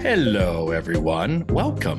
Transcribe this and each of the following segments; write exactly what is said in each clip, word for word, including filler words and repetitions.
Hello, everyone. Welcome.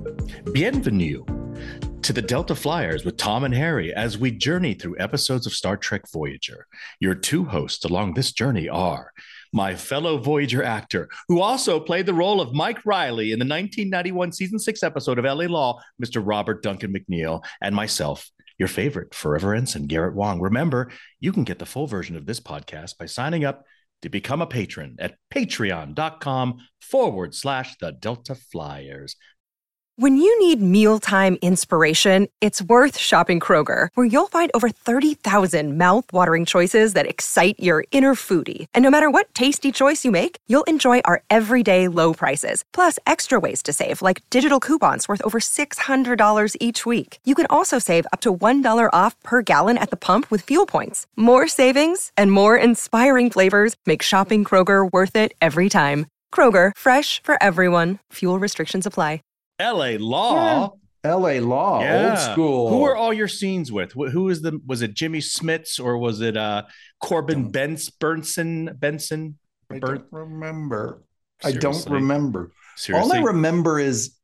Bienvenue to the Delta Flyers with Tom and Harry as we journey through episodes of Star Trek Voyager. Your two hosts along this journey are my fellow Voyager actor, who also played the role of Mike Riley in the nineteen ninety-one season six episode of L A Law, Mister Robert Duncan McNeil, and myself, your favorite forever ensign, Garrett Wong. Remember, you can get the full version of this podcast by signing up to become a patron at patreon.com forward slash the Delta Flyers. When you need mealtime inspiration, it's worth shopping Kroger, where you'll find over thirty thousand mouth-watering choices that excite your inner foodie. And no matter what tasty choice you make, you'll enjoy our everyday low prices, plus extra ways to save, like digital coupons worth over six hundred dollars each week. You can also save up to one dollar off per gallon at the pump with fuel points. More savings and more inspiring flavors make shopping Kroger worth it every time. Kroger, fresh for everyone. Fuel restrictions apply. L A Law. Yeah. L A Law, yeah. Old school. Who were all your scenes with? Who was the? Was it Jimmy Smits or was it uh, Corbin Benz, Burnson? Benson? I Bur- don't remember. Seriously? I don't remember. Seriously? All I remember is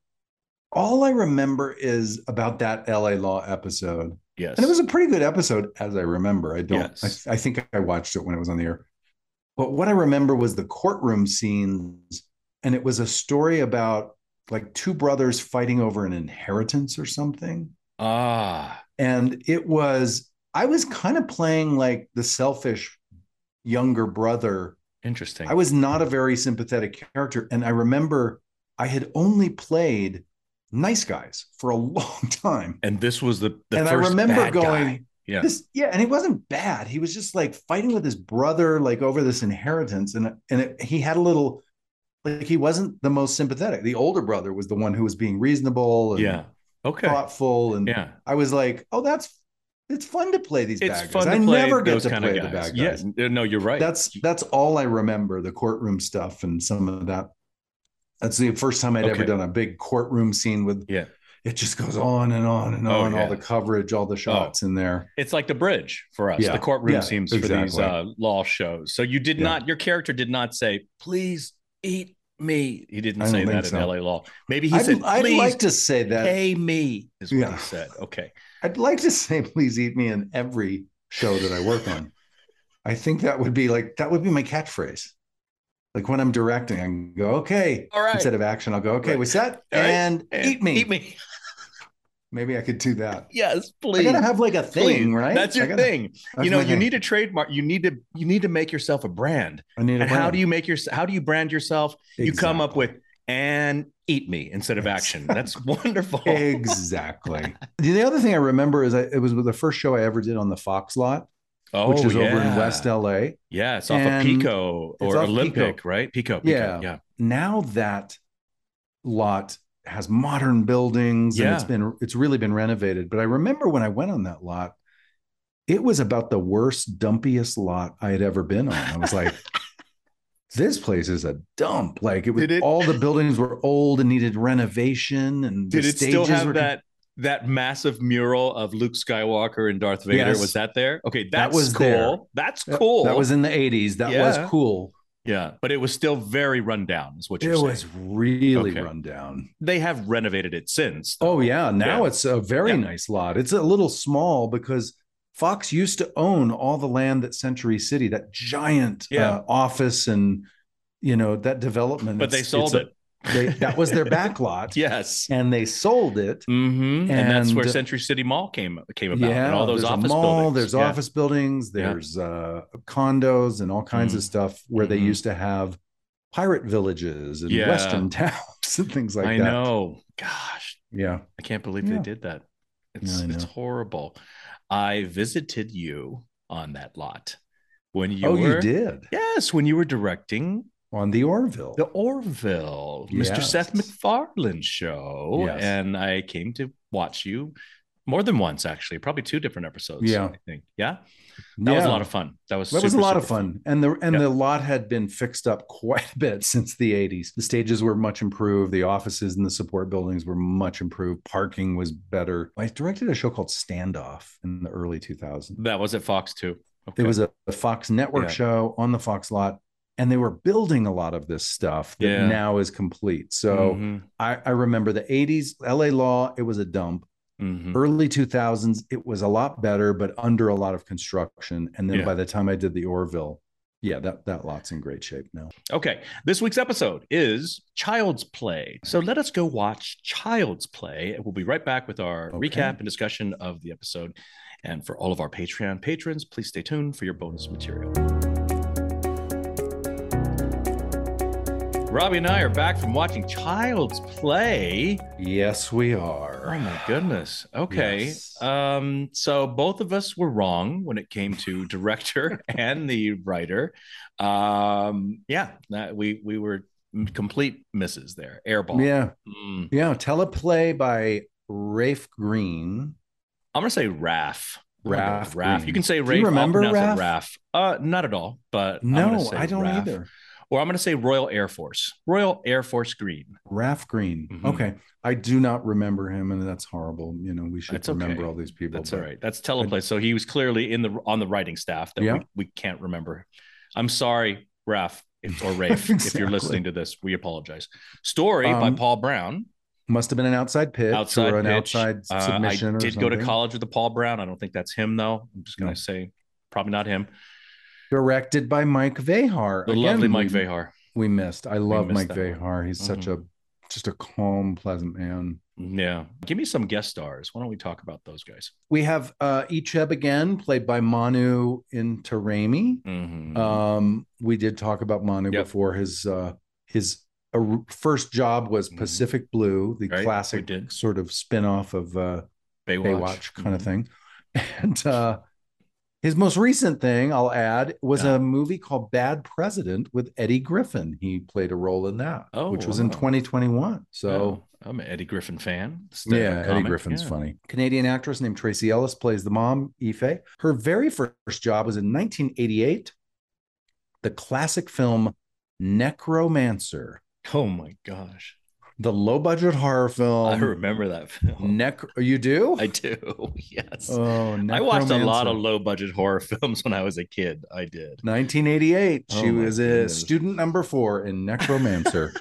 all I remember is about that L A Law episode. Yes, and it was a pretty good episode, as I remember. I don't. Yes. I, I think I watched it when it was on the air. But what I remember was the courtroom scenes, and it was a story about like two brothers fighting over an inheritance or something. Ah. And it was, I was kind of playing like the selfish younger brother. Interesting. I was not a very sympathetic character. And I remember I had only played nice guys for a long time. And this was the, the and first I remember bad going, guy. Yeah. This, yeah, and he wasn't bad. He was just like fighting with his brother, like over this inheritance. And, and it, he had a little, like he wasn't the most sympathetic. The older brother was the one who was being reasonable and yeah. Okay. thoughtful. And yeah. I was like, oh, that's it's fun to play these it's bad fun guys. To I play never get those to kind play of the guys. bad guys. Yeah, no, you're right. That's that's all I remember, the courtroom stuff and some of that. That's the first time I'd okay. ever done a big courtroom scene with yeah. It just goes on and on and on, oh, yeah. all the coverage, all the shots oh. in there. It's like the bridge for us, yeah. the courtroom yeah, scenes exactly. for these uh, law shows. So you did yeah. not, your character did not say, please eat me. He didn't say that so. in L A Law. Maybe he I'd, said, I'd please like to say that. Pay me is what yeah. he said. Okay. I'd like to say, please eat me in every show that I work on. I think that would be like, that would be my catchphrase. Like when I'm directing, I can go, okay. All right. Instead of action, I'll go, okay, right. we set right. and, and eat me. Eat me. Maybe I could do that. Yes, please. I gotta have like a thing, please. right? That's your gotta, thing. That's you know, you thing. need a trademark. You need to you need to make yourself a brand. I need a and brand. how do you make your how do you brand yourself? Exactly. You come up with and eat me instead of action. That's wonderful. Exactly. The other thing I remember is I, it was the first show I ever did on the Fox lot, oh, which is yeah. over in West L A. Yeah, it's off and of Pico or Olympic, Pico. right? Pico, Pico. Yeah. yeah. Now that lot has modern buildings and yeah. it's been it's really been renovated. But I remember when I went on that lot, it was about the worst, dumpiest lot I had ever been on. I was like, this place is a dump. Like it was it, all the buildings were old and needed renovation. And did the it still have were, that that massive mural of Luke Skywalker and Darth Vader? Yes. Was that there? Okay, that's that was cool. There. That's cool. That was in the eighties. That yeah. was cool. Yeah, but it was still very run down, is what you're it saying. It was really okay. run down. They have renovated it since. Though. Oh, yeah. Now yeah. it's a very yeah. nice lot. It's a little small because Fox used to own all the land at Century City, that giant yeah. uh, office and, you know, that development. But they sold it. A, they, that was their back lot. Yes. And they sold it. Mm-hmm. And, and that's where Century City Mall came, came about. Yeah, and all those there's office a mall, buildings. There's yeah. office buildings. There's yeah. uh, condos and all kinds mm. of stuff where mm-hmm. they used to have pirate villages and yeah. Western towns and things like I that. I know. Gosh. Yeah. I can't believe yeah. they did that. It's yeah, it's horrible. I visited you on that lot when you oh, were. you did? Yes, when you were directing on the Orville. The Orville, yes. Mister Seth MacFarlane show. Yes. And I came to watch you more than once, actually, probably two different episodes. Yeah. I think. Yeah. That yeah. was a lot of fun. That was that super, was a lot of fun. fun. And the and yeah. the lot had been fixed up quite a bit since the eighties. The stages were much improved. The offices and the support buildings were much improved. Parking was better. I directed a show called Standoff in the early two thousands. That was at Fox too. Okay. It was a, a Fox network yeah. show on the Fox lot. and they were building a lot of this stuff that Yeah. now is complete. So Mhm. I, I remember the eighties, L A Law, it was a dump. Mhm. Early two thousands, it was a lot better, but under a lot of construction. And then Yeah. by the time I did the Orville, yeah, that, that lot's in great shape now. Okay, this week's episode is Child's Play. So let us go watch Child's Play. And we'll be right back with our Okay. recap and discussion of the episode. And for all of our Patreon patrons, please stay tuned for your bonus material. Robbie and I are back from watching Child's Play. Yes, we are. Oh my goodness. Okay. Yes. Um, so both of us were wrong when it came to director and the writer. Um, yeah, that, we we were complete misses there. Airball. Yeah. Mm. Yeah. Teleplay by Rafe Green. I'm gonna say Raph. Raph. Raph. Green. You can say Do Rafe. you remember I'll pronounce Raph? it Raph. Uh, not at all. But I'm gonna No, say I don't Raph. either. Or I'm going to say Royal Air Force. Royal Air Force Green. Raph Green. Mhm. Okay. I do not remember him, and that's horrible. You know, we should That's remember okay. all these people. That's but- all right. That's teleplay. So he was clearly in the on the writing staff that Yeah. we, we can't remember. I'm sorry, Raph if, or Rafe, if Exactly. you're listening to this. We apologize. Story by Um, Paul Brown. Must have been an outside pitch Outside or an pitch. outside Uh, submission. I or did go to something. college with the Paul Brown. I don't think that's him though. I'm just going No. to say probably not him. Directed by Mike Vehar. The Again, lovely Mike we, Vehar. We missed. I love missed Mike that one. Vehar. He's such a just a calm, pleasant man. Yeah. Give me some guest stars. Why don't we talk about those guys? We have uh Icheb again, played by Manu Intiraymi. Mhm. Um, we did talk about Manu Yep. before. His uh his uh, first job was Mhm. Pacific Blue, the Right, we classic did. sort of spin-off of uh Baywatch, Baywatch kind of Mhm. thing. And uh his most recent thing, I'll add, was Yeah. a movie called Bad President with Eddie Griffin. He played a role in that, Oh, which was in wow. twenty twenty-one. So, Oh, I'm an Eddie Griffin fan. Stand-up yeah, Eddie comic. Griffin's Yeah. funny. Canadian actress named Tracy Ellis plays the mom, Ife. Her very first job was in nineteen eighty-eight, the classic film Necromancer, Oh my gosh. the low-budget horror film. I remember that film. Nec- you do? I do. Yes. Oh, I watched a lot of Necromancer. low budget horror films when I was a kid. I did. nineteen eighty-eight. Oh She my was a goodness. student number four in Necromancer.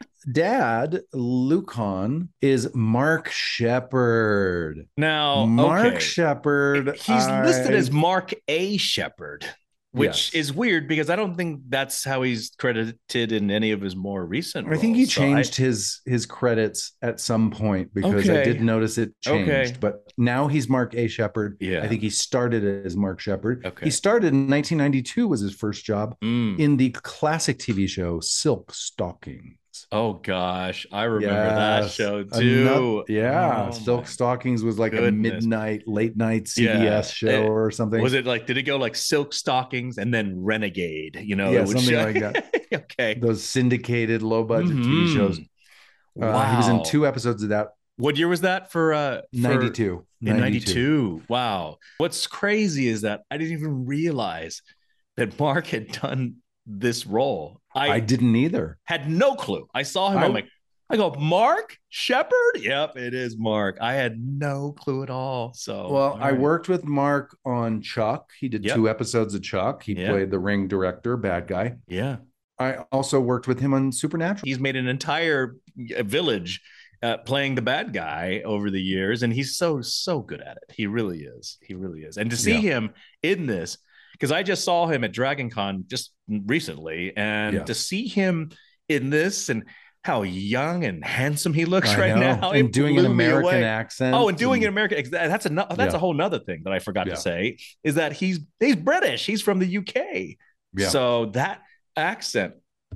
Dad, Lucan, is Mark Shepard. Now, Mark okay. Shepard. He's I- listed as Mark A. Shepard, which Yes. is weird because I don't think that's how he's credited in any of his more recent I think he roles. So I- changed his his credits at some point because I Okay. did notice it changed. Okay. But now he's Mark A. Shepard. Yeah. I think he started as Mark Shepard. Okay. He started in nineteen ninety-two was his first job Mm. in the classic T V show Silk Stockings. Oh gosh, I remember that Yes. show Ano- too. yeah, Oh, Silk my- Stockings was like goodness. a midnight, late night C B S Yeah. show It- or something. Was it like? Did it go like Silk Stockings and then Renegade? You know, Yeah, it would something show- like that. Okay. Those syndicated, low budget T V Mhm. shows? Wow. Uh, he was in two episodes of that. What year was that for? Uh, for- ninety-two. In ninety-two. Wow. What's crazy is that I didn't even realize that Mark had done this role. I, I didn't either. had no clue. I saw him. I- I'm like, I go, Mark Shepard? Yep, it is Mark. I had no clue at all. So, Well, all I right. worked with Mark on Chuck. He did Yep. two episodes of Chuck. He Yeah. played the ring director, bad guy. Yeah. I also worked with him on Supernatural. He's made an entire uh, village uh, playing the bad guy over the years, and he's so so good at it. He really is. He really is. And to see Yeah. him in this, because I just saw him at Dragon Con just recently, and Yes. to see him in this and how young and handsome he looks I right know. now, and it doing an blew me American away. accent. Oh, and doing an American that's a that's Yeah. a whole nother thing that I forgot Yeah. to say is that he's he's British. He's from the U K. Yeah. So that accent,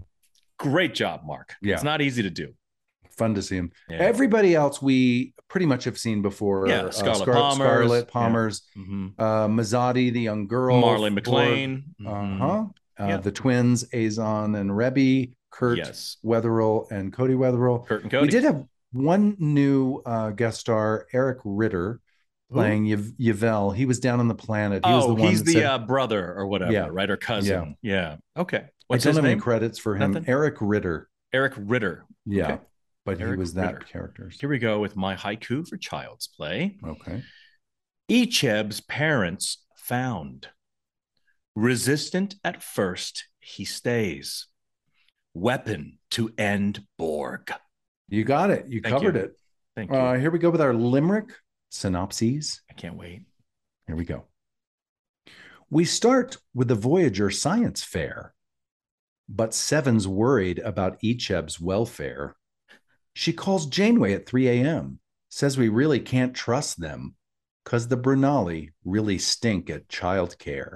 great job, Mark. Yeah. It's not easy to do. Fun to see him. Yeah. Everybody else we pretty much have seen before. Yeah, Uh, Scarlett Scar- Palmer's. Scarlett Yeah. Palmer's, Mhm. uh, Mazzotti, the young girl. Marley Ford, McLean. Uh Mhm. huh. Uh, Yeah. The twins, Azon and Rebbe, Kurt Yes. Wetherill, and Cody Wetherill. Kurt and Cody. We did have one new uh, guest star, Eric Ritter, playing Yav- Yvel. He was down on the planet. He was Oh, the one he's that the said- uh, brother or whatever, Yeah. right? Or cousin. Yeah. Okay. I What's don't his have any name? credits for him. Nothing? Eric Ritter. Eric Ritter. Yeah. Okay. But he Eric was that Ritter. character. Here we go with my haiku for Child's Play. Okay. Icheb's parents found. Resistant at first, he stays. Weapon to end Borg. You got it. You Thank covered you. it. Thank you. Uh, here we go with our limerick synopses. I can't wait. Here we go. We start with the Voyager science fair, but Seven's worried about Icheb's welfare. She calls Janeway at three a.m., says we really can't trust them because the Brunali really stink at childcare.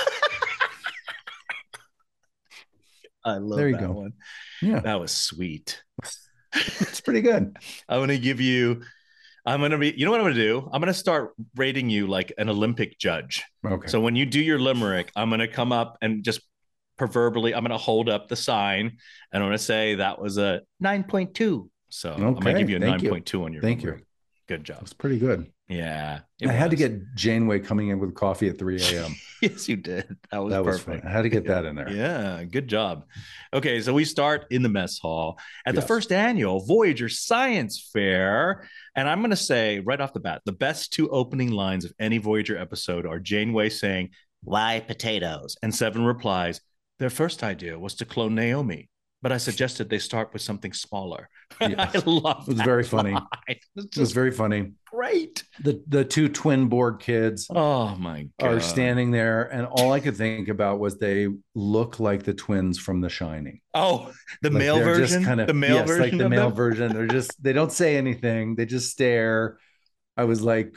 I love there you that go. one. Yeah, that was sweet. It's pretty good. I'm going to give you, I'm going to be, you know what I'm going to do? I'm going to start rating you like an Olympic judge. Okay. So when you do your limerick, I'm going to come up and just proverbially, I'm going to hold up the sign and I'm going to say that was a nine point two. So okay. I'm going to give you a nine point two on your Thank limerick. you. Good job. That's pretty good. Yeah. I was. had to get Janeway coming in with coffee at three a.m. Yes, you did. That was that perfect. Was I had to get that in there. Yeah, good job. Okay, so we start in the mess hall at yes. the first annual Voyager Science Fair. And I'm going to say right off the bat, the best two opening lines of any Voyager episode are Janeway saying, "Why potatoes?" And Seven replies, "Their first idea was to clone Naomi, but I suggested they start with something smaller." Yes. I love it. It was very funny. It was very funny. Great. The the two twin Borg kids oh my God. are standing there, and all I could think about was they look like the twins from The Shining. Oh, the like male version? Kind of, the male yes, version. Like the male them? version. They're just they don't say anything. They just stare. I was like,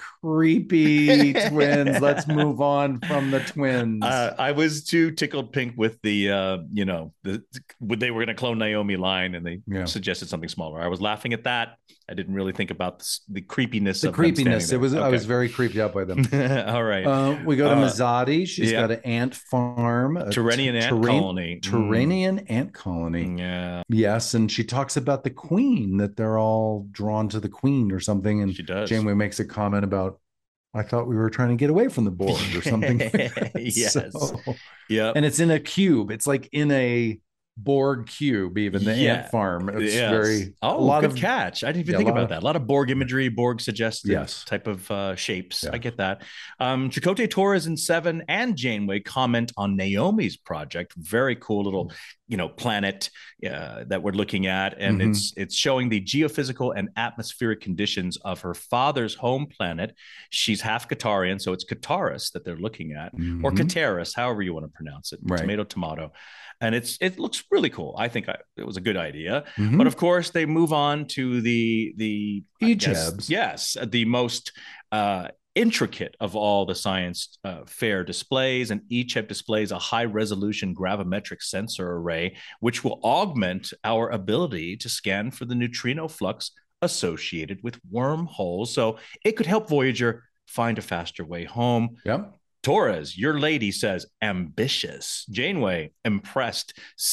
creepy twins. Let's move on from the twins. Uh, I was too tickled pink with the, uh, you know, the they were going to clone Naomi line and they yeah. suggested something smaller. I was laughing at that. I didn't really think about the, the creepiness the of creepiness. Them it was. okay. I was very creeped out by them. All right. Uh, we go to uh, Mazadi. She's yeah. got an ant farm, a Turanian ant Turan- colony. Turanian mm. ant colony. Yeah. Yes, and she talks about the queen, that they're all drawn to the queen or something. And she does. Janeway makes a comment about, I thought we were trying to get away from the Borg or something. Yes. So, yeah. And it's in a cube. It's like in a Borg cube, even the yeah. ant farm. It's yes. very oh, a lot good of catch. I didn't even yeah, think about of, that. A lot of Borg imagery, Borg suggested yes. type of uh, shapes. Yeah. I get that. Um, Chakotay Torres and Seven and Janeway comment on Naomi's project. Very cool little, you know, planet uh, that we're looking at, and mm-hmm. it's it's showing the geophysical and atmospheric conditions of her father's home planet. She's half Qatarian, so it's Qataris that they're looking at, mm-hmm. or Qataris, however you want to pronounce it. Right. Tomato, tomato. And it's it looks really cool. I think I, it was a good idea. Mm-hmm. But of course, they move on to the the Ichebs. Yes, the most uh, intricate of all the science uh, fair displays. And Icheb displays a high resolution gravimetric sensor array, which will augment our ability to scan for the neutrino flux associated with wormholes. So it could help Voyager find a faster way home. Yep. Torres, your lady, says ambitious. Janeway, impressed.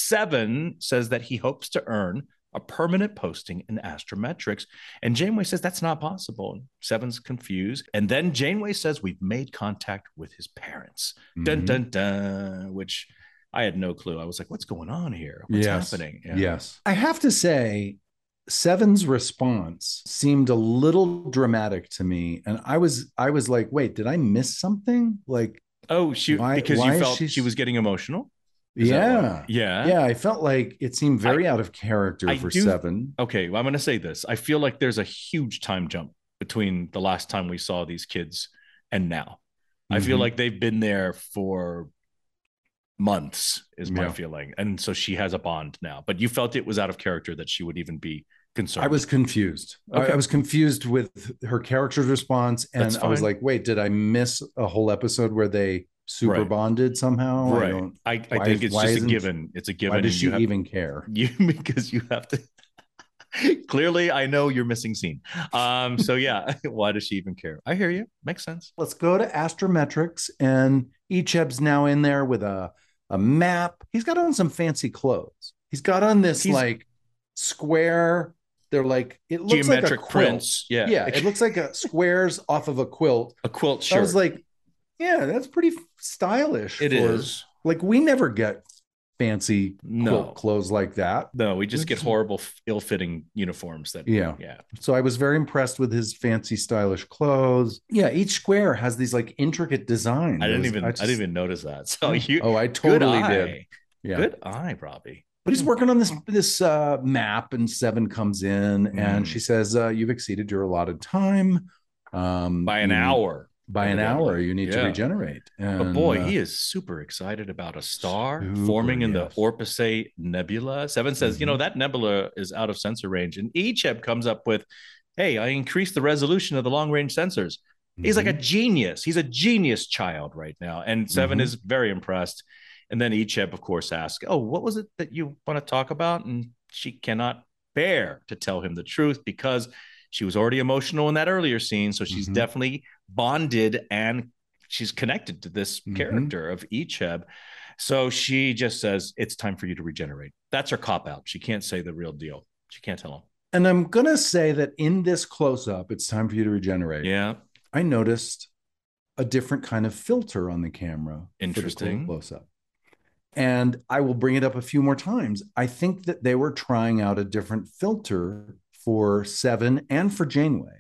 Seven says that he hopes to earn a permanent posting in astrometrics. And Janeway says that's not possible. Seven's confused. And then Janeway says we've made contact with his parents. Mm-hmm. Dun, dun, dun, which I had no clue. I was like, what's going on here? What's yes. happening? Yeah. Yes. I have to say, Seven's response seemed a little dramatic to me, and I was I was like, wait, did I miss something? Like, oh, she why, because why you felt she... she was getting emotional. Is yeah, yeah, yeah. I felt like it seemed very I, out of character I for do, Seven. Okay, well, I'm going to say this. I feel like there's a huge time jump between the last time we saw these kids and now. Mm-hmm. I feel like they've been there for months is my yeah. feeling, and so she has a bond now. But you felt it was out of character that she would even be concerned. I was confused. Okay. I, I was confused with her character's response, and I was like, "Wait, did I miss a whole episode where they super right. bonded somehow?" Right. I, don't, I, I why, think it's just a given. It's a given. Why does she have, even care? You because you have to. Clearly, I know you're missing scene. Um, so yeah, why does she even care? I hear you. Makes sense. Let's go to astrometrics, and Icheb's now in there with a. A map. He's got on some fancy clothes. He's got on this He's, like square. They're like it looks geometric like a quilt. Prints. Yeah, yeah. It looks like a squares off of a quilt. A quilt shirt. I was like, yeah, that's pretty stylish. It for, is. Like we never get fancy no. quilt clothes like that. No, we just get horrible, ill-fitting uniforms. That yeah, yeah. So I was very impressed with his fancy, stylish clothes. Yeah, each square has these like intricate designs. I didn't was, even, I, just, I didn't even notice that. So you, oh, I totally did. Yeah. Good eye, Robbie. But he's working on this this uh, map, and Seven comes in mm. and she says, uh, "You've exceeded your allotted time um, by an hour. Need, by an hour, you need yeah. to regenerate." And, but boy, uh, he is super excited about a star super, forming in yes. the Orpisei Nebula. Seven says, mm-hmm. "You know that nebula is out of sensor range," and Icheb comes up with, "Hey, I increased the resolution of the long range sensors." Mm-hmm. He's like a genius. He's a genius child right now, and Seven mm-hmm. is very impressed. And then Icheb, of course, asks, "Oh, what was it that you want to talk about?" And she cannot bear to tell him the truth because she was already emotional in that earlier scene. So she's mm-hmm. definitely bonded and she's connected to this mm-hmm. character of Icheb. So she just says, "It's time for you to regenerate." That's her cop-out. She can't say the real deal. She can't tell him. And I'm going to say that in this close-up, "It's time for you to regenerate." Yeah. I noticed a different kind of filter on the camera. Interesting. Close-up. And I will bring it up a few more times. I think that they were trying out a different filter for Seven and for Janeway.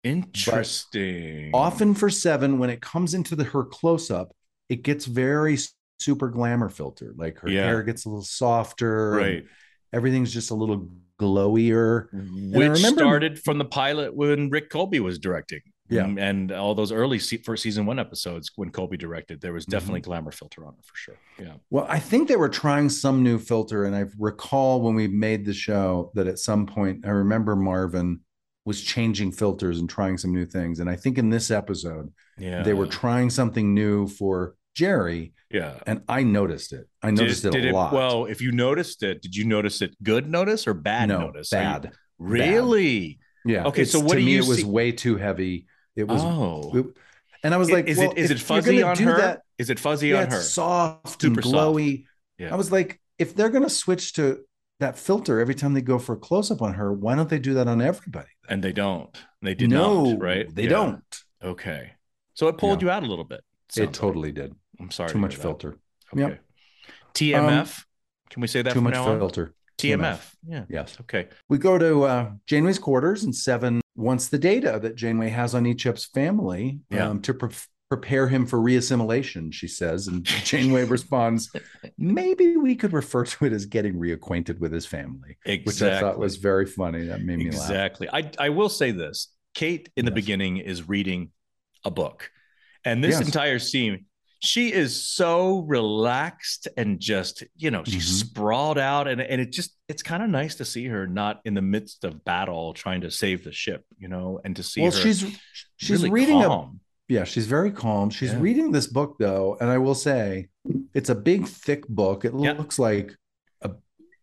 Interesting. But often for Seven, when it comes into the, her close-up, it gets very super glamour filter. Like her yeah. hair gets a little softer. Right. Everything's just a little glowier. Which remember, started from the pilot when Rick Colby was directing. Yeah. Um, and all those early se- first season one episodes when Colby directed, there was definitely mm-hmm. glamour filter on it for sure. Yeah. Well, I think they were trying some new filter. And I recall when we made the show that at some point, I remember Marvin was changing filters and trying some new things. And I think in this episode, yeah. they were trying something new for Jerry. Yeah. And I noticed it. I noticed did, it a did lot. It, well, if you noticed it, did you notice it good notice or bad no, notice? Bad. You, really? Bad. Yeah. Okay. It's, so what to do me, you it was see? way too heavy. It was, oh, it, and I was like, is well, it is it fuzzy on her? That, is it fuzzy yeah, on her? It's soft Super and glowy. Soft. Yeah. I was like, if they're going to switch to that filter every time they go for a close up on her, why don't they do that on everybody? And they don't. They did no, not, right? They yeah. don't. Okay, so it pulled yeah. you out a little bit. It totally like. did. I'm sorry. Too much filter. Okay. Yep. T M F. Um, Can we say that? Too from much now filter. On? T M F. T M F. Yeah. Yes. Okay. We go to uh, Janeway's quarters, and Seven wants the data that Janeway has on Icheb's family yeah. um, to pre- prepare him for reassimilation, she says. And Janeway responds, "Maybe we could refer to it as getting reacquainted with his family," exactly. which I thought was very funny. That made me exactly. laugh. Exactly. I, I will say this. Kate in the yes. beginning is reading a book. And this yes. entire scene, she is so relaxed and just, you know, she's mm-hmm. sprawled out. And, and it just, it's kind of nice to see her not in the midst of battle trying to save the ship, you know, and to see well, her. she's she's really reading calm. a yeah, she's very calm. She's yeah. reading this book though, and I will say it's a big, thick book. It yeah. looks like a,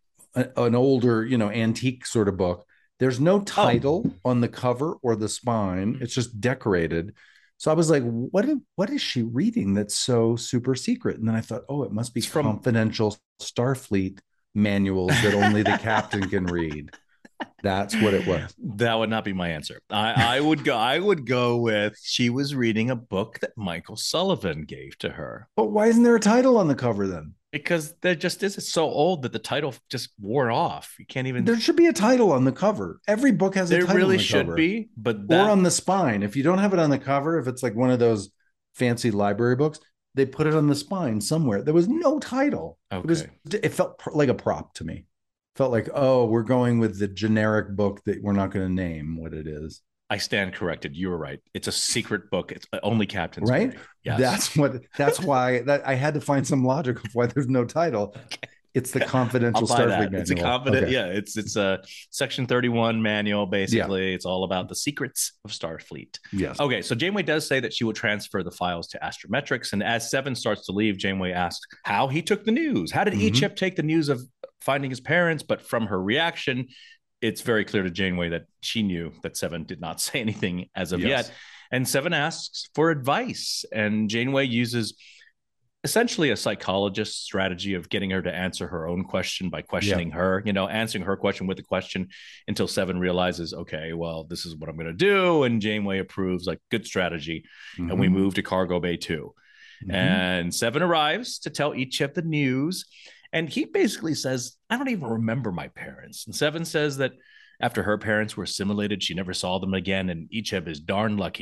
a an older, you know, antique sort of book. There's no title oh. on the cover or the spine. It's just decorated. So I was like, what, is, what is she reading that's so super secret? And then I thought, oh, it must be from confidential Starfleet manuals that only the captain can read. That's what it was. That would not be my answer. I, I would go, I would go with she was reading a book that Michael Sullivan gave to her. But why isn't there a title on the cover then? Because there just is. It's so old that the title just wore off. You can't even. There should be a title on the cover. Every book has a there title. There really on the should cover. be, but that... or on the spine. If you don't have it on the cover, if it's like one of those fancy library books, they put it on the spine somewhere. There was no title. Okay. It was. It felt pr- like a prop to me. Felt like, oh, we're going with the generic book that we're not going to name what it is. I stand corrected. You were right. It's a secret book. It's only captains. Right. Yes. That's what, that's why that I had to find some logic of why there's no title. Okay. It's the confidential Starfleet manual. It's a confident. Okay. Yeah. It's, it's a section thirty-one manual. Basically. Yeah. It's all about the secrets of Starfleet. Yes. Okay. So Janeway does say that she will transfer the files to Astrometrics. And as Seven starts to leave, Janeway asks how he took the news. How did mm-hmm. Icheb take the news of finding his parents? But from her reaction, it's very clear to Janeway that she knew that Seven did not say anything as of yes. yet. And Seven asks for advice. And Janeway uses essentially a psychologist strategy of getting her to answer her own question by questioning yeah. her, you know, answering her question with a question until Seven realizes, okay, well, this is what I'm going to do. And Janeway approves, like, good strategy. Mm-hmm. And we move to Cargo Bay two. Mm-hmm. And Seven arrives to tell Icheb the news. And he basically says, I don't even remember my parents. And Seven says that after her parents were assimilated, she never saw them again. And Icheb is darn lucky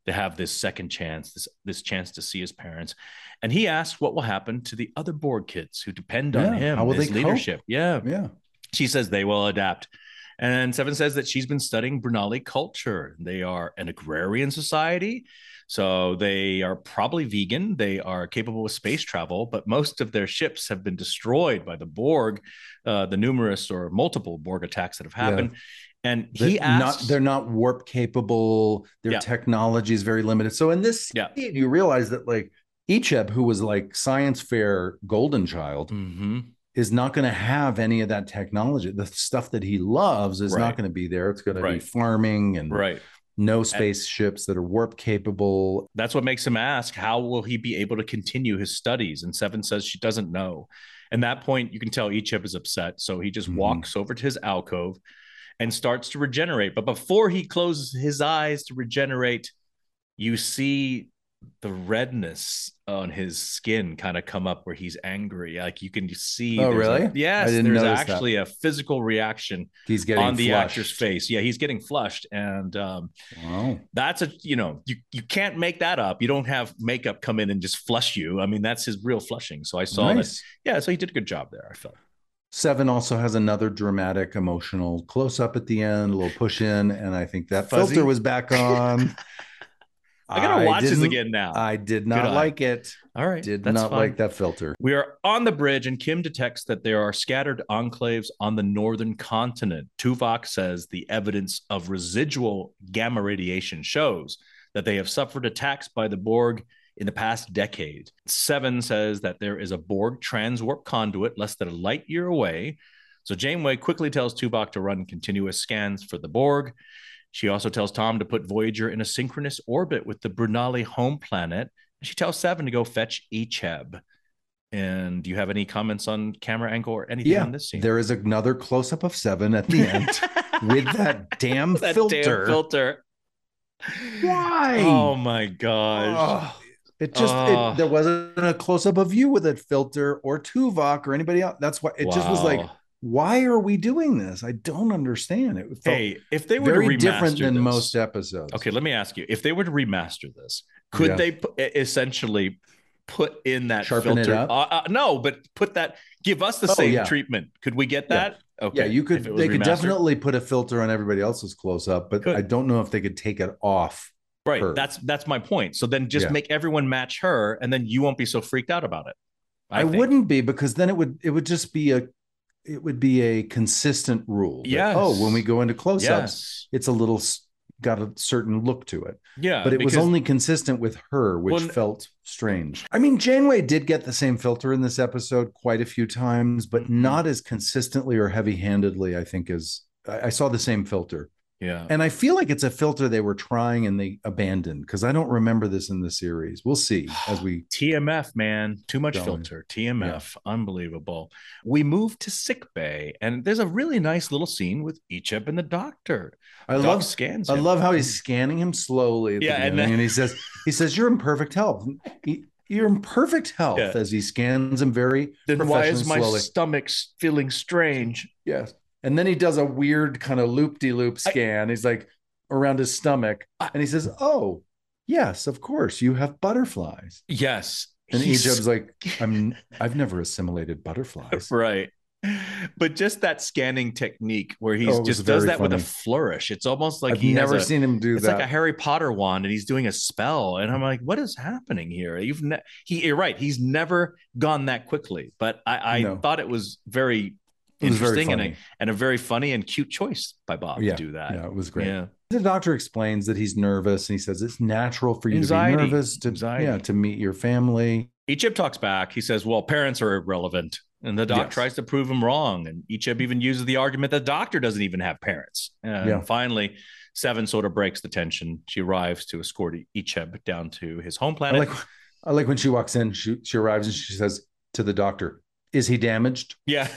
to have this second chance, this this chance to see his parents. And he asks what will happen to the other Borg kids who depend Yeah, on him, how will his they leadership. cope? Yeah. Yeah. She says they will adapt. And Seven says that she's been studying Brunali culture. They are an agrarian society, so they are probably vegan. They are capable of space travel, but most of their ships have been destroyed by the Borg, uh, the numerous or multiple Borg attacks that have happened. Yeah. And he they're asks, not, they're not warp capable. Their yeah. technology is very limited. So in this, yeah. scene, you realize that like Icheb, who was like science fair golden child, mm-hmm. is not going to have any of that technology. The stuff that he loves is right. not going to be there. It's going right. to be farming and right. no spaceships that are warp capable. That's what makes him ask, how will he be able to continue his studies? And Seven says she doesn't know. And that point, you can tell Icheb is upset. So he just mm-hmm. walks over to his alcove and starts to regenerate. But before he closes his eyes to regenerate, you see the redness on his skin kind of come up where he's angry. Like you can see. Oh, really? A, yes. There's actually that. a physical reaction he's getting on the flushed. actor's face. Yeah, he's getting flushed. And um, wow. that's a, you know, you, you can't make that up. You don't have makeup come in and just flush you. I mean, that's his real flushing. So I saw nice. that. Yeah, so he did a good job there, I felt. Seven also has another dramatic, emotional close-up at the end, a little push in, and I think that Fuzzy. filter was back on. I gotta watch this again now. I did not like it. All right. Did that's not fine. like that filter. We are on the bridge, and Kim detects that there are scattered enclaves on the northern continent. Tuvok says the evidence of residual gamma radiation shows that they have suffered attacks by the Borg in the past decade. Seven says that there is a Borg transwarp conduit less than a light year away. So Janeway quickly tells Tuvok to run continuous scans for the Borg. She also tells Tom to put Voyager in a synchronous orbit with the Brunali home planet. She tells Seven to go fetch Icheb. And do you have any comments on camera angle or anything yeah, on this scene? There is another close-up of Seven at the end with that damn that filter. Damn filter. Why? Oh my gosh. Oh, it just oh. it, there wasn't a close-up of you with that filter or Tuvok or anybody else. That's why it wow. just was like, why are we doing this? I don't understand. It felt hey, if they were very to different than this, most episodes. Okay, let me ask you: if they were to remaster this, could yeah. they p- essentially put in that Sharpen filter? It up? Uh, uh, no, but put that. Give us the oh, same yeah. treatment. Could we get that? Yeah. Okay, yeah, you could. They could remastered? definitely put a filter on everybody else's close up, but could. I don't know if they could take it off. Right. her. That's that's my point. So then just yeah. make everyone match her, and then you won't be so freaked out about it. I, I wouldn't be, because then it would it would just be a. It would be a consistent rule. Yeah. Oh, when we go into close-ups, yes. it's a little got a certain look to it. Yeah. But it because, was only consistent with her, which well, felt strange. I mean, Janeway did get the same filter in this episode quite a few times, but mm-hmm. not as consistently or heavy-handedly, I think, as I, I saw the same filter. Yeah. And I feel like it's a filter they were trying and they abandoned, because I don't remember this in the series. We'll see as we T M F, man. Too much going. filter. T M F. Yeah. Unbelievable. We move to sickbay, and there's a really nice little scene with Icheb and the doctor. I Doc love scans I him. love how he's scanning him slowly at yeah, the beginning, and, then, and he says, he says, "You're in perfect health. You're in perfect health," yeah. as he scans him very Then why is my slowly. stomach feeling strange? Yes. And then he does a weird kind of loop-de-loop scan. I, He's like around his stomach. I, and he says, "Oh, yes, of course. You have butterflies." Yes. And Egypt's like, I'm, I've never assimilated butterflies. Right. But just that scanning technique where he oh, just does that funny. with a flourish. It's almost like I've he never has a, seen him do it's that. It's like a Harry Potter wand and he's doing a spell. And I'm like, what is happening here? You've ne- he, you're right. He's never gone that quickly. But I, I no. thought it was very It was interesting very and, a, and a very funny and cute choice by Bob yeah, to do that. Yeah, it was great. Yeah. The doctor explains that he's nervous, and he says it's natural for you Anxiety. to be nervous to Anxiety. yeah to meet your family. Icheb talks back. He says, "Well, parents are irrelevant," and the doc yes. tries to prove him wrong. And Icheb even uses the argument that the doctor doesn't even have parents. And yeah. finally, Seven sort of breaks the tension. She arrives to escort Icheb down to his home planet. I like, I like when she walks in. She she arrives and she says to the doctor, "Is he damaged?" Yeah.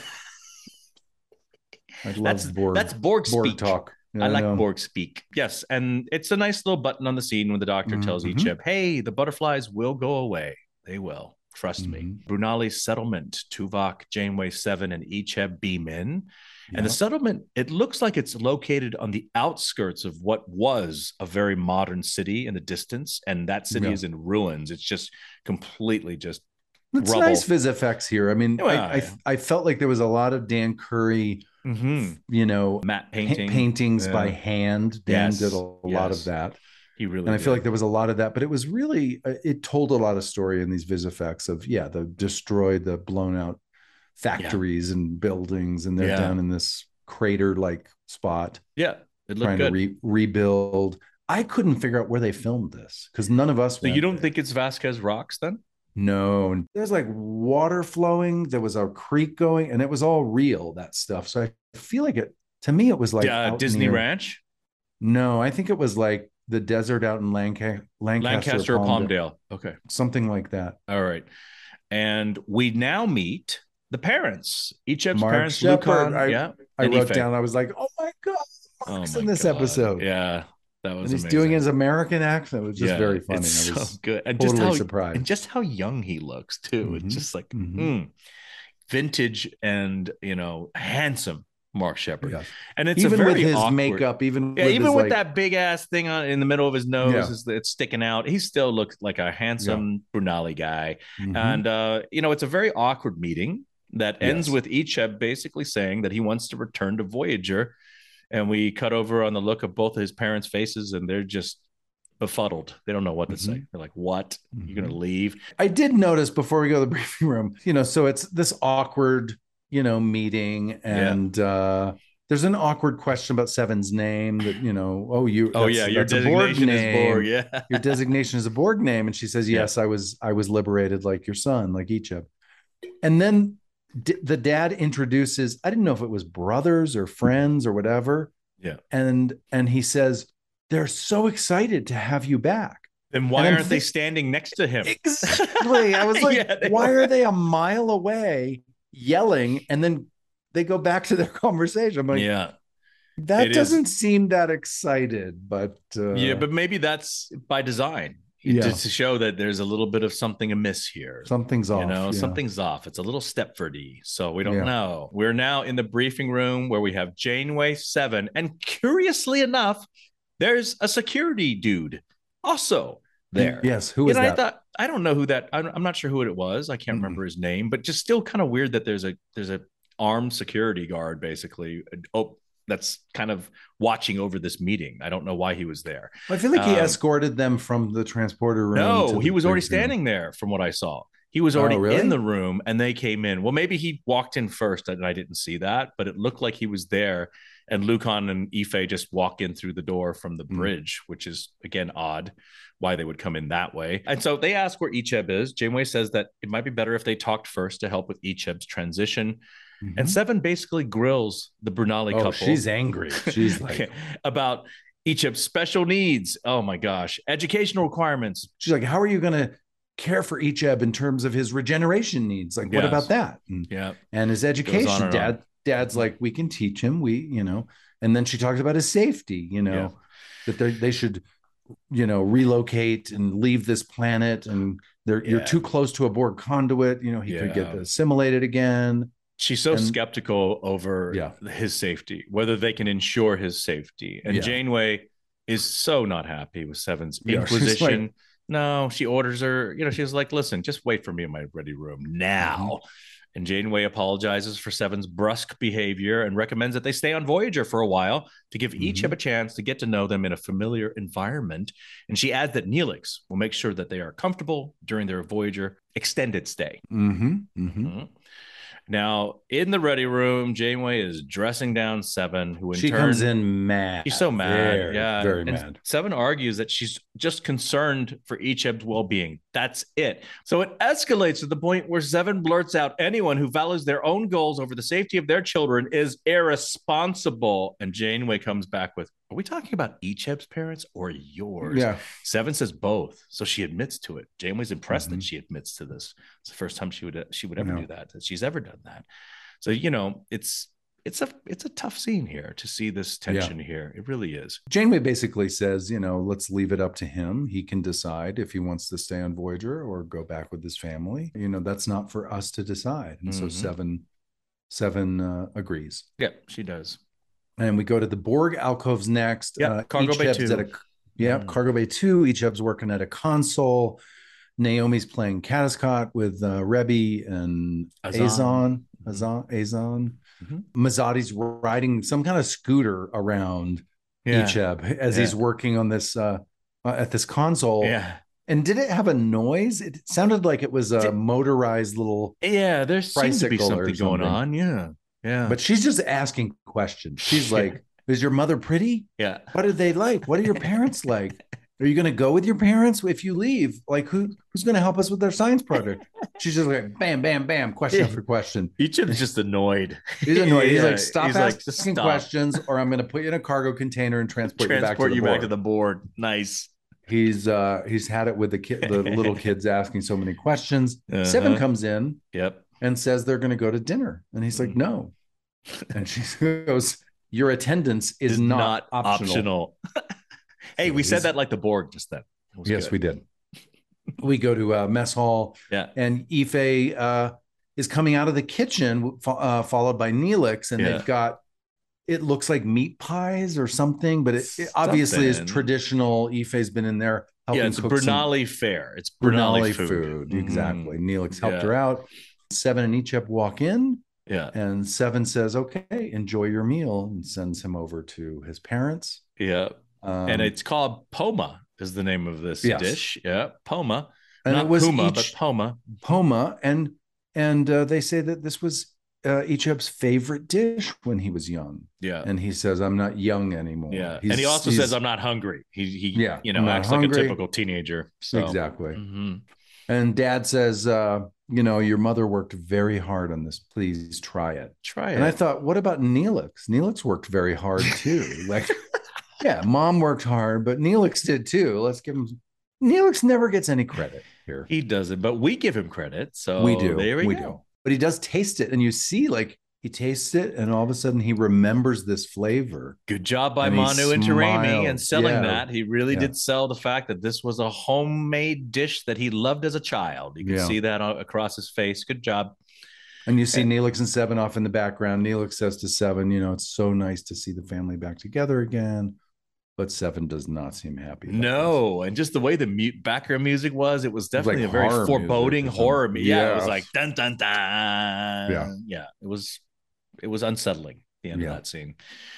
I love that's Borg. That's Borg speak. Borg talk. Yeah, I like I Borg speak. Yes, and it's a nice little button on the scene when the doctor mm-hmm. tells Icheb, "Hey, the butterflies will go away. They will." Trust Mhm. me. Brunali's settlement, Tuvok, Janeway seven, and Icheb beam in. And the Yeah. settlement, it looks like it's located on the outskirts of what was a very modern city in the distance. And that city Yeah. is in ruins. It's just completely just It's rubble. nice vis effects here. I mean, Well, I, yeah. I I felt like there was a lot of Dan Curry, Mhm. you know, Matte pa- painting. paintings Yeah. by hand. Dan Yes, did a, a lot yes. of that. He really And I feel did. like there was a lot of that, but it was really, uh, it told a lot of story in these vis effects of, yeah, the destroyed, the blown out factories and buildings. And they're Yeah. down in this crater like spot Yeah, it looked trying good. to re- rebuild. I couldn't figure out where they filmed this because none of us So you went don't there. think it's Vasquez Rocks then? No, there's like water flowing. There was a creek going, and it was all real, that stuff. So I feel like it, to me, it was like uh, out Disney near- Ranch, No, I think it was like the desert out in Lanca- Lancaster, Lancaster, or Palmdale. Palmdale. Okay, Something like that. all right. And we now meet the parents. Icheb's Mark parents, Shepard. Lucan. I, yeah, I and wrote Ife. down, I was like, oh my God, Oh Mark's my in this God. episode. Yeah, that was And he's amazing. doing his American accent. It was just Yeah, very funny. It's I was so good, and totally just how surprised. and just how young he looks too. Mhm. It's just like Mhm. mm, vintage and you know handsome Mark Shepard. Yes. And it's Even a with very his awkward, makeup, even Yeah, with even his, with like, that big ass thing on in the middle of his nose, Yeah. is it's sticking out. He still looks like a handsome Brunali guy. Mhm. And uh, you know, it's a very awkward meeting that ends Yes. with Icheb basically saying that he wants to return to Voyager. And we cut over on the look of both of his parents' faces, and they're just befuddled. They don't know what to Mhm. say. They're like, "What? You're gonna Mhm. leave?" I did notice before we go to the briefing room, you know, so it's this awkward, you know, meeting, and uh there's an awkward question about Seven's name that, you know, oh, you, Oh that's- yeah, your that's a Borg designation is name. Borg. Yeah, Your designation is a Borg name. And she says, Yeah. yes, I was, I was liberated like your son, like Icheb. And then d- the dad introduces, I didn't know if it was brothers or friends or whatever. Yeah. And, and he says, they're so excited to have you back. Then why And I'm aren't they thi- standing next to him? Exactly. I was like, Yeah, they why were. are they a mile away yelling and then they go back to their conversation? I'm like, yeah. that it doesn't seem that excited, but uh, Yeah, but maybe that's by design. Yeah. Just to show that there's a little bit of something amiss here. something's off. You know, yeah. something's off. It's a little Stepfordy. So we don't Yeah. know. We're now in the briefing room where we have Janeway seven. And curiously enough, there's a security dude also there. Yes. Who You is know, I that? thought, I don't know who that, I'm, I'm not sure who it was. I can't Mm-mm. remember his name, but just still kind of weird that there's a, there's a armed security guard basically. Oh, that's kind of watching over this meeting. I don't know why he was there. I feel like he Um, escorted them from the transporter room. to No, the he was already briefing room. standing there from what I saw. He was already Oh, really? in the room and they came in. Well, maybe he walked in first and I didn't see that, but it looked like he was there. And Lucan and Ife just walk in through the door from the Mm. bridge, which is, again, odd why they would come in that way. And so they ask where Icheb is. Janeway says that it might be better if they talked first to help with Icheb's transition. Mhm. And Seven basically grills the Brunali Oh, couple. she's angry. She's like, Okay, about Icheb's special needs. Oh my gosh. Educational requirements. she's like, how are you going to care for Icheb in terms of his regeneration needs? Like, what Yes. about that? And, Yeah. and his on education. and Dad, on. dad's like, we can teach him. We, you know, and then she talks about his safety, you know, Yeah. that they they should, you know, relocate and leave this planet. And they're you're Yeah. too close to a Borg conduit. You know, he could get Yeah. assimilated again. She's so And- skeptical over Yeah. his safety, whether they can ensure his safety. And Yeah. Janeway is so not happy with Seven's Yeah, she's inquisition. like- No, she orders her, you know, she's like, listen, just wait for me in my ready room now. Mm-hmm. And Janeway apologizes for Seven's brusque behavior and recommends that they stay on Voyager for a while to give each Mhm. of a chance to get to know them in a familiar environment. And she adds that Neelix will make sure that they are comfortable during their Voyager extended stay. Mm-hmm. Mm-hmm. Mhm. Now, in the ready room, Janeway is dressing down Seven, who in She turn comes in mad. She's so mad. Very, yeah. very And mad. Seven argues that she's just concerned for Icheb's well-being. That's it. So it escalates to the point where Seven blurts out, anyone who values their own goals over the safety of their children is irresponsible. And Janeway comes back with, are we talking about Icheb's parents or yours? Yeah. Seven says both. So she admits to it. Janeway's impressed Mhm. that she admits to this. It's the first time she would she would ever Yeah. do that, that she's ever done that. So, you know, it's it's a it's a tough scene here to see this tension yeah. here. It really is. Janeway basically says, you know, let's leave it up to him. He can decide if he wants to stay on Voyager or go back with his family. You know, that's not for us to decide. And mm-hmm. so Seven, Seven uh, agrees. Yeah, she does. And we go to the Borg alcoves next. Yeah, uh, Cargo Bay two. At a, yeah, mm. Cargo Bay two. Icheb's working at a console. Naomi's playing Caddiscot with uh, Rebby and Azon. Azon. Azon. Mm-hmm. Mazzoti's riding some kind of scooter around yeah. Icheb as yeah. he's working on this uh, uh, at this console. Yeah. And did it have a noise? It sounded like it was a did, motorized little yeah. There seems to be something, something going on. Yeah, yeah. But she's just asking questions. She's like, "Is your mother pretty? Yeah. What are they like? What are your parents like? Are you going to go with your parents if you leave? Like, who who's going to help us with their science project?" She's just like, bam, bam, bam, question after question. Egypt's just annoyed. He's annoyed. He's yeah. like, stop He's asking like, questions, or I'm going to put you in a cargo container and transport, transport you back to the you back to the board. Nice. He's uh he's had it with the kid, the little kids asking so many questions. Uh-huh. Seven comes in, yep, and says they're going to go to dinner, and he's like, no, and she goes, your attendance is, is not, not optional. optional. Hey, we said that like the Borg just then. Yes, good. we did. We go to uh, mess hall, yeah, and Ife uh, is coming out of the kitchen, uh, followed by Neelix, and yeah. they've got, it looks like meat pies or something, but it, it obviously is traditional. Ife's been in there helping yeah, it's cook Brunali fare. It's Brunali, Brunali food. food. Mm-hmm. Exactly. Neelix helped yeah. her out. Seven and Icheb walk in. Yeah. And Seven says, okay, enjoy your meal, and sends him over to his parents. Yeah. Um, and it's called Poma is the name of this yes. dish. Yeah. Poma. And Not it was Puma, each, but Poma. Poma. And, and uh, they say that this was Uh, Icheb's favorite dish when he was young. Yeah. And he says, I'm not young anymore. Yeah. He's, and he also says, I'm not hungry. He, he yeah, you know, acts hungry. like a typical teenager. So. Exactly. Mm-hmm. And Dad says, uh, you know, your mother worked very hard on this. Please try it. Try it. And I thought, what about Neelix? Neelix worked very hard too. Like, yeah, Mom worked hard, but Neelix did too. Let's give him. Neelix never gets any credit here. He doesn't, but we give him credit. So we do. There we, we go. do. But he does taste it, and you see, like, he tastes it, and all of a sudden he remembers this flavor. Good job by Manu and Taremi and selling yeah. that. He really yeah. did sell the fact that this was a homemade dish that he loved as a child. You can yeah. see that across his face. Good job. And you see and, Neelix and Seven off in the background. Neelix says to Seven, you know, it's so nice to see the family back together again. But Seven does not seem happy. No, this. And just the way the mu- background music was, it was definitely it was like a very foreboding horror music. Yeah, yeah, it was like dun dun dun. Yeah, yeah, it was, it was unsettling. The end yeah. of that scene.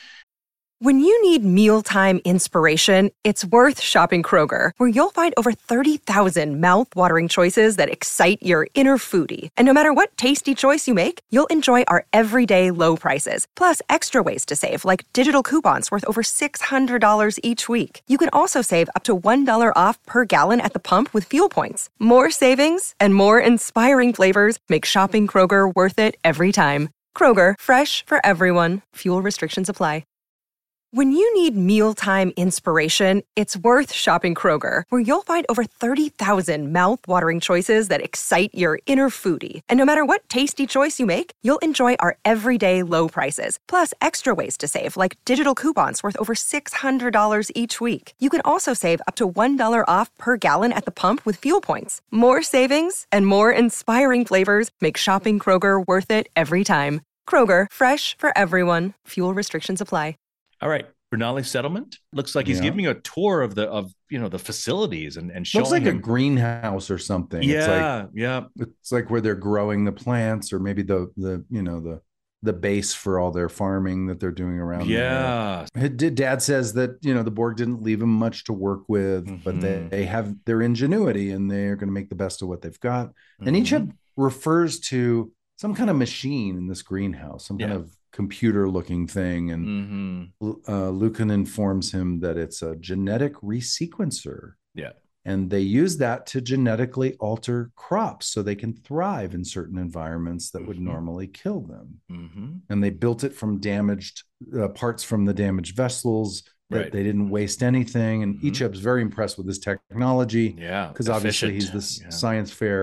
When you need mealtime inspiration, it's worth shopping Kroger, where you'll find over thirty thousand mouth-watering choices that excite your inner foodie. And no matter what tasty choice you make, you'll enjoy our everyday low prices, plus extra ways to save, like digital coupons worth over six hundred dollars each week. You can also save up to one dollar off per gallon at the pump with fuel points. More savings and more inspiring flavors make shopping Kroger worth it every time. Kroger, fresh for everyone. Fuel restrictions apply. When you need mealtime inspiration, it's worth shopping Kroger, where you'll find over thirty thousand mouth-watering choices that excite your inner foodie. And no matter what tasty choice you make, you'll enjoy our everyday low prices, plus extra ways to save, like digital coupons worth over six hundred dollars each week. You can also save up to one dollar off per gallon at the pump with fuel points. More savings and more inspiring flavors make shopping Kroger worth it every time. Kroger, fresh for everyone. Fuel restrictions apply. All right, Brunali settlement looks like he's yeah. giving a tour of the of you know the facilities and and showing looks like him. a greenhouse or something. Yeah, it's like, yeah. It's like where they're growing the plants, or maybe the the you know the the base for all their farming that they're doing around. Yeah, there. Did Dad says that you know the Borg didn't leave him much to work with, mm-hmm. but they, they have their ingenuity and they're going to make the best of what they've got. Mm-hmm. And each refers to some kind of machine in this greenhouse, some yeah. kind of computer looking thing, and mm-hmm. uh, Lucan informs him that it's a genetic resequencer. Yeah. And they use that to genetically alter crops so they can thrive in certain environments that mm-hmm. would normally kill them. Mm-hmm. And they built it from damaged uh, parts from the damaged vessels. That right. They didn't waste anything. And mm-hmm. Icheb's very impressed with this technology. Yeah. Because obviously he's this yeah. science fair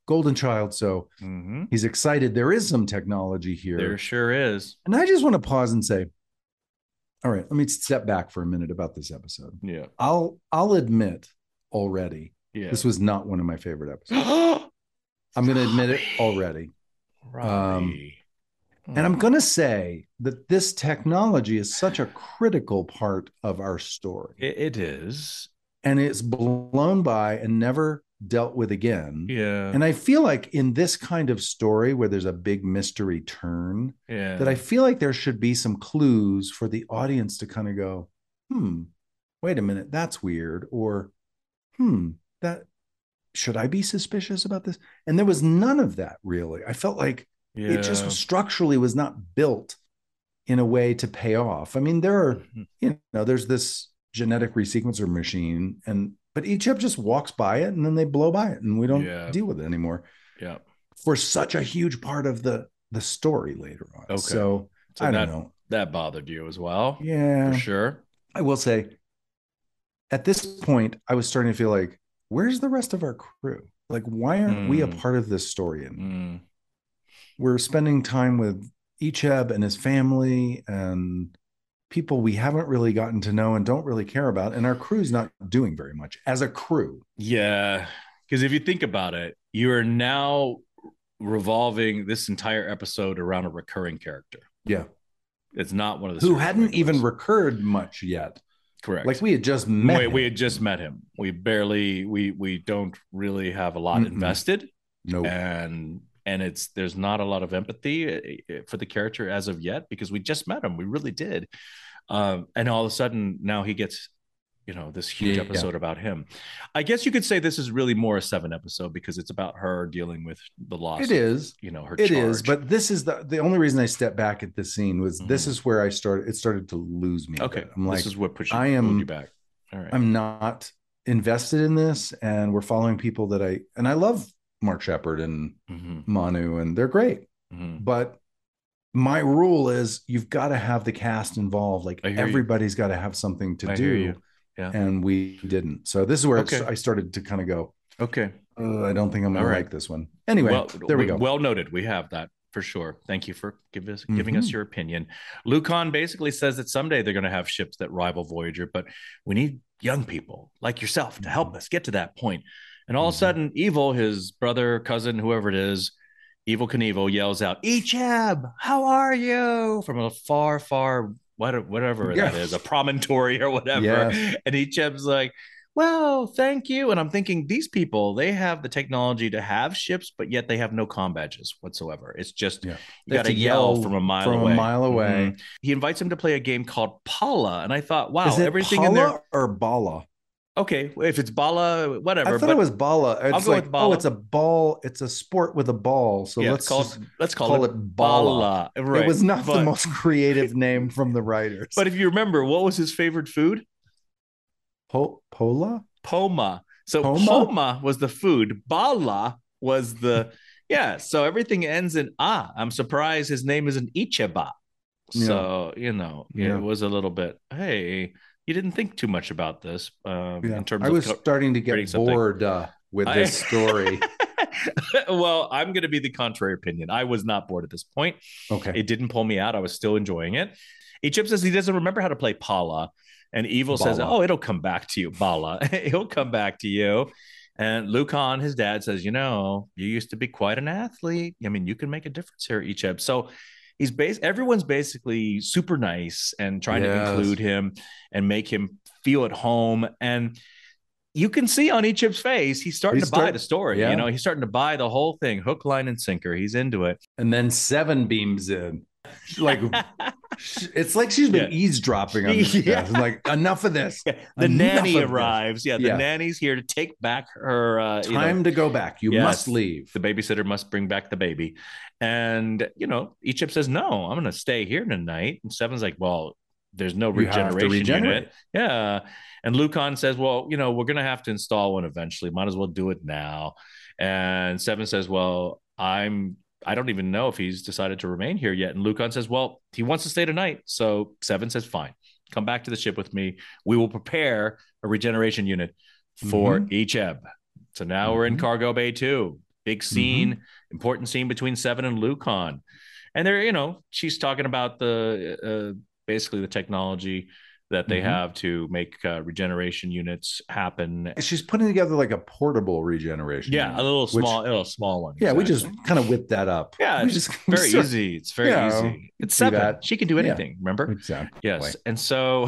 golden child. So Mm-hmm. he's excited. There is some technology here. There sure is. And I just want to pause and say, all right, let me step back for a minute about this episode. Yeah. I'll I'll admit already, Yeah. this was not one of my favorite episodes. I'm going to admit it already. Robbie. Um, and I'm going to say that this technology is such a critical part of our story. It, it is. And it's blown by and never dealt with again. Yeah. And I feel like in this kind of story where there's a big mystery turn, yeah. that I feel like there should be some clues for the audience to kind of go, hmm, wait a minute, that's weird. Or, hmm, that should I be suspicious about this? And there was none of that really. I felt like yeah. it just structurally was not built in a way to pay off. I mean, there are, mm-hmm. you know, there's this genetic resequencer machine, and but Icheb just walks by it and then they blow by it and we don't yeah. deal with it anymore. Yeah. For such a huge part of the the story later on. Okay. So, so I that, don't know. That bothered you as well. Yeah. For sure. I will say at this point, I was starting to feel like, where's the rest of our crew? Like, why aren't mm. we a part of this story? And mm. we're spending time with Icheb and his family and people we haven't really gotten to know and don't really care about. And our crew's not doing very much as a crew. Yeah. Because if you think about it, you are now revolving this entire episode around a recurring character. Yeah. It's not one of the who hadn't even recurred much yet. Correct. Like we had just met we, him. we had just met him. We barely we we don't really have a lot Mm-mm. invested. No. Nope. And and it's there's not a lot of empathy for the character as of yet because we just met him. We really did. Um, and all of a sudden now he gets, you know, this huge yeah, episode yeah. about him. I guess you could say this is really more a seven episode because it's about her dealing with the loss. It is, of, you know, her It charge. is, but this is the the only reason I stepped back at this scene was mm-hmm. this is where I started. It started to lose me. Okay, I'm like, this is what pushed you, I am, you back. All right, I'm not invested in this, and we're following people that I and I love Mark Shepard and mm-hmm. Manu, and they're great, mm-hmm. but. My rule is you've got to have the cast involved. Like everybody's got to have something to I do. Yeah. And we didn't. So this is where okay. I started to kind of go, okay, uh, I don't think I'm going right. to like this one. Anyway, well, there we go. Well noted. We have that for sure. Thank you for give us, mm-hmm. giving us your opinion. Lucan basically says that someday they're going to have ships that rival Voyager, but we need young people like yourself to help us get to that point. And all mm-hmm. of a sudden, Evil, his brother, cousin, whoever it is, Evil Knievel yells out, Icheb, how are you? From a far, far, whatever yeah. that is, a promontory or whatever. Yeah. And Icheb's like, well, thank you. And I'm thinking these people, they have the technology to have ships, but yet they have no comm badges whatsoever. It's just, yeah. you got to yell from a mile from away. a mile away. Mm-hmm. He invites him to play a game called Pala. And I thought, wow, is it everything Pala in there. Or Bala? Okay, if it's Bala, whatever. I thought but it was Bala. It's I'll go like, with Bala. oh, it's a ball. It's a sport with a ball. So yeah, let's call, just let's call, call it, it Bala. Bala. Right. It was not but, the most creative name from the writers. But if you remember, what was his favorite food? Po- Pola? Poma. So Poma? Poma was the food. Bala was the, yeah. So everything ends in ah. I'm surprised his name isn't Icheba. So, yeah. you know, yeah. it was a little bit, hey, you didn't think too much about this um, yeah. in terms I of was co- starting to get bored uh, with I, this story. Well, I'm going to be the contrary opinion. I was not bored at this point. Okay. It didn't pull me out. I was still enjoying it. Icheb says he doesn't remember how to play Pala. And Evil Bala. says, oh, it'll come back to you, Bala. It'll come back to you. And Lucan, his dad, says, you know, you used to be quite an athlete. I mean, you can make a difference here, Icheb. So he's bas- everyone's basically super nice and trying yes. to include him and make him feel at home. And you can see on Icheb's face, he's starting he's to start- buy the story. Yeah. You know, he's starting to buy the whole thing, hook, line, and sinker. He's into it. And then Seven beams in. Like it's like she's been yeah. eavesdropping on this. Yeah. Like enough of this. Yeah. The enough nanny arrives. This. Yeah, the yeah. nanny's here to take back her. Uh, Time you know, to go back. You yes, must leave. The babysitter must bring back the baby. And you know, Icheb says, "No, I'm going to stay here tonight." And Seven's like, "Well, there's no regeneration unit." Yeah. And Lucan says, "Well, you know, we're going to have to install one eventually. Might as well do it now." And Seven says, "Well, I'm." I don't even know if he's decided to remain here yet. And Lucan says, well, he wants to stay tonight. So Seven says, fine, come back to the ship with me. We will prepare a regeneration unit for mm-hmm. Icheb. So now mm-hmm. we're in cargo bay two. Big scene, mm-hmm. important scene between Seven and Lucan. And they're, you know, she's talking about the uh, basically the technology that they mm-hmm. have to make uh, regeneration units happen. She's putting together like a portable regeneration. Yeah, unit, a little small, which, a little small one. Yeah, exactly. We just kind of whip that up. Yeah, we it's just very easy. It's very yeah, easy. It's Seven. That. She can do anything. Yeah, remember? Exactly. Yes. And so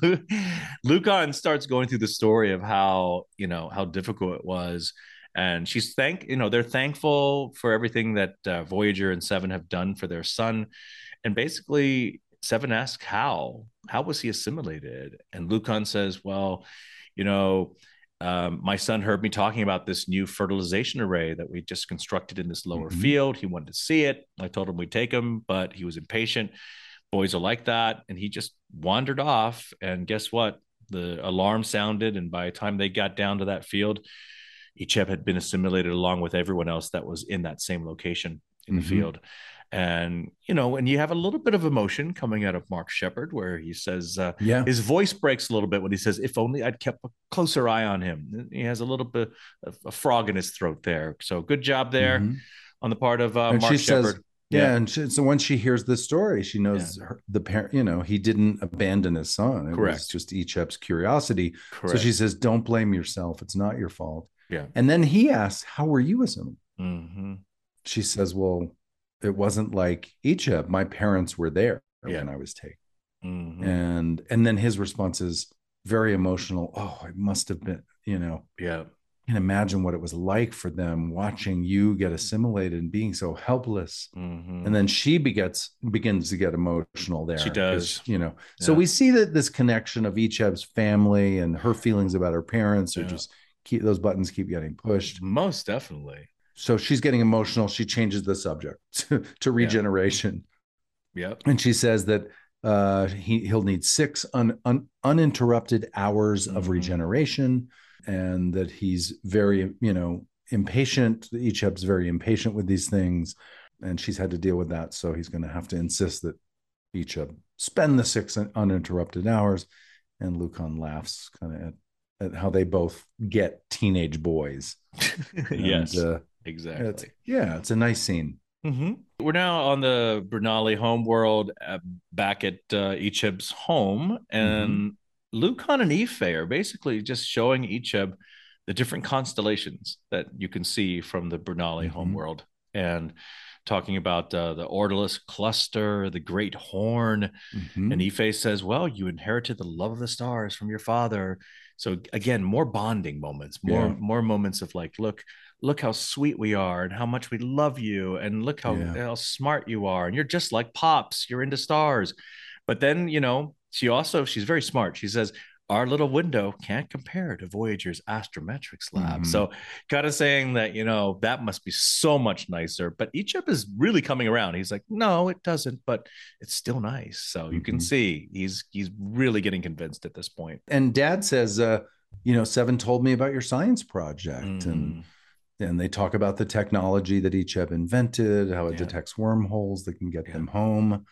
Lucan starts going through the story of how, you know, how difficult it was. And she's thank, you know, they're thankful for everything that uh, Voyager and Seven have done for their son. And basically, Seven asks how, how was he assimilated? And Lucan says, well, you know, um, my son heard me talking about this new fertilization array that we just constructed in this lower mm-hmm. field. He wanted to see it. I told him we'd take him, but he was impatient. Boys are like that. And he just wandered off. And guess what? The alarm sounded. And by the time they got down to that field, Icheb had been assimilated along with everyone else that was in that same location in mm-hmm. the field. And, you know, and you have a little bit of emotion coming out of Mark Sheppard where he says, uh, yeah, his voice breaks a little bit when he says, if only I'd kept a closer eye on him. He has a little bit of a frog in his throat there. So good job there mm-hmm. on the part of uh, Mark Sheppard. Yeah, yeah. And she, so when she hears the story, she knows yeah. her, the parent, you know, he didn't abandon his son. It Correct. was just Icheb's curiosity. Correct. So she says, don't blame yourself. It's not your fault. Yeah. And then he asks, how were you as him? Mm-hmm. She says, well, it wasn't like Icheb. My parents were there yeah. when I was taken. Mm-hmm. And and then his response is very emotional. Oh, it must have been, you know. Yeah. I can imagine what it was like for them watching you get assimilated and being so helpless. Mm-hmm. And then she begets begins to get emotional there. She does. You know. Yeah. So we see that this connection of Icheb's family and her feelings about her parents are yeah. just keep those buttons keep getting pushed. Most definitely. So she's getting emotional. She changes the subject to, to regeneration. Yeah. Yep. And she says that uh, he, he'll need six un, un, uninterrupted hours mm-hmm. of regeneration and that he's very, you know, impatient. Icheb's very impatient with these things. And she's had to deal with that. So he's going to have to insist that Icheb spend the six uninterrupted hours. And Lucan laughs kind of at, at how they both get teenage boys. And, yes. Uh, Exactly. It's, yeah, it's a nice scene. Mm-hmm. We're now on the Bernali homeworld, uh, back at uh, Icheb's home, and mm-hmm. Lucan and Ife are basically just showing Icheb the different constellations that you can see from the Bernali mm-hmm. homeworld, and talking about uh, the Ordolis cluster, the Great Horn, mm-hmm. and Ife says, "Well, you inherited the love of the stars from your father." So again, more bonding moments, more yeah. more moments of like, look. Look how sweet we are and how much we love you. And look how, yeah. how smart you are. And you're just like Pops. You're into stars. But then, you know, she also, she's very smart. She says, our little window can't compare to Voyager's astrometrics lab. Mm-hmm. So kind of saying that, you know, that must be so much nicer. But Icheb is really coming around. He's like, no, it doesn't, but it's still nice. So mm-hmm. you can see he's he's really getting convinced at this point. And Dad says, uh, you know, Seven told me about your science project. Mm-hmm. And And they talk about the technology that Icheb invented, how it yeah. detects wormholes that can get yeah. them home.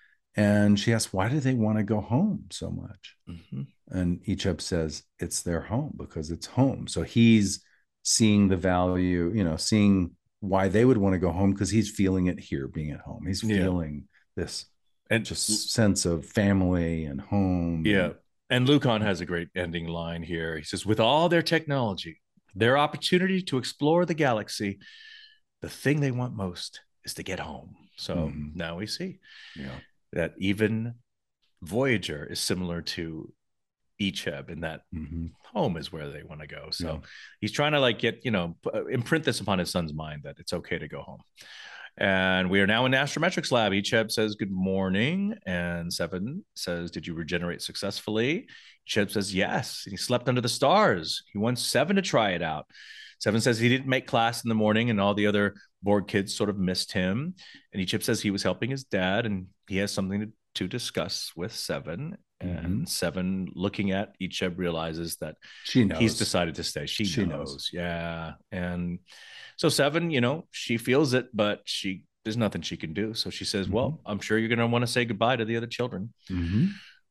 And she asks, why do they want to go home so much? Mm-hmm. And Icheb says, it's their home because it's home. So he's seeing the value, you know, seeing why they would want to go home because he's feeling it here being at home. He's feeling yeah. this and just sense of family and home. Yeah. And Lucan has a great ending line here. He says, with all their technology, their opportunity to explore the galaxy, the thing they want most is to get home. So mm-hmm. now we see yeah. that even Voyager is similar to Icheb in that mm-hmm. home is where they want to go. So yeah. he's trying to like get, you know, imprint this upon his son's mind that it's okay to go home. And we are now in the astrometrics lab. Icheb says, good morning. And Seven says, did you regenerate successfully? Icheb says, yes. And he slept under the stars. He wants Seven to try it out. Seven says he didn't make class in the morning and all the other Borg kids sort of missed him. And Icheb says he was helping his dad and he has something to, to discuss with Seven. Mm-hmm. And Seven, looking at Icheb, realizes that she knows. He's decided to stay. She, she knows. knows. Yeah. And so Seven, you know, she feels it, but she there's nothing she can do. So she says, mm-hmm. well, I'm sure you're going to want to say goodbye to the other children. Mm-hmm.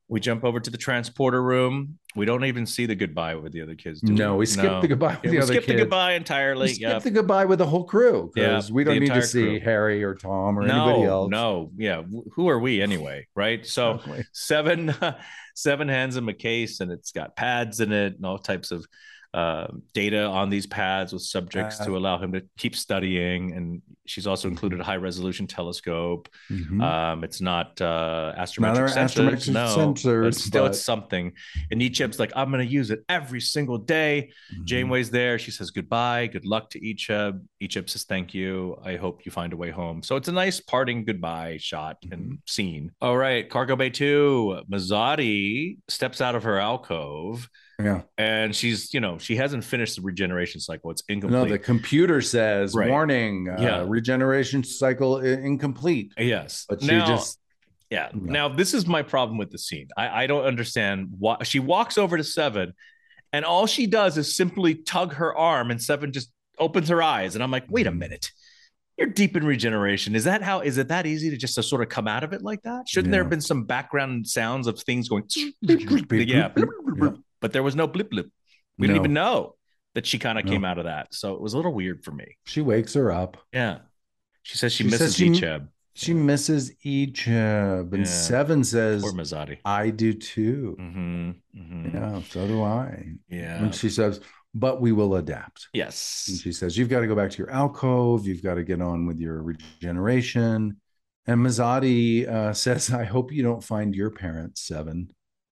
We jump over to the transporter room. We don't even see the goodbye with the other kids. Do no, we, we skip no. the goodbye with yeah, the we other skip kids. the goodbye entirely. We skip yep. the goodbye with the whole crew because yeah, we don't need to crew. see Harry or Tom or no, anybody else. No, yeah. Who are we anyway, right? So Exactly. seven, seven hands him a case, and it's got pads in it and all types of uh, data on these pads with subjects uh, to allow him to keep studying. And she's also mm-hmm. included a high resolution telescope. Mm-hmm. Um, it's not uh, astrometric not sensors, astrometric no, sensors, but still but... it's something. And Icheb's like, I'm going to use it every single day. Mm-hmm. Janeway's there. She says goodbye, good luck to Icheb. Icheb says thank you. I hope you find a way home. So it's a nice parting goodbye shot mm-hmm. and scene. All right, Cargo Bay two. Mazadi steps out of her alcove. Yeah. And she's, you know, she hasn't finished the regeneration cycle. It's incomplete. No, the computer says, right. warning, uh, yeah. regeneration cycle incomplete. Yes. But she now, just. Yeah. No. Now, this is my problem with the scene. I, I don't understand why. She walks over to Seven, and all she does is simply tug her arm, and Seven just opens her eyes. And I'm like, wait a minute. You're deep in regeneration. Is that how, is it that easy to just to sort of come out of it like that? Shouldn't yeah. there have been some background sounds of things going, yeah. yeah. But there was no blip blip. We no. didn't even know that she kind of no. came out of that. So it was a little weird for me. She wakes her up. Yeah. She says she, she misses says she, Icheb. She yeah. misses Icheb. And yeah. Seven says, Poor Mazadi. I do too. Mm-hmm. Mm-hmm. Yeah, so do I. Yeah. And she says, but we will adapt. Yes. And she says, you've got to go back to your alcove. You've got to get on with your regeneration. And Mazadi uh, says, I hope you don't find your parents, Seven.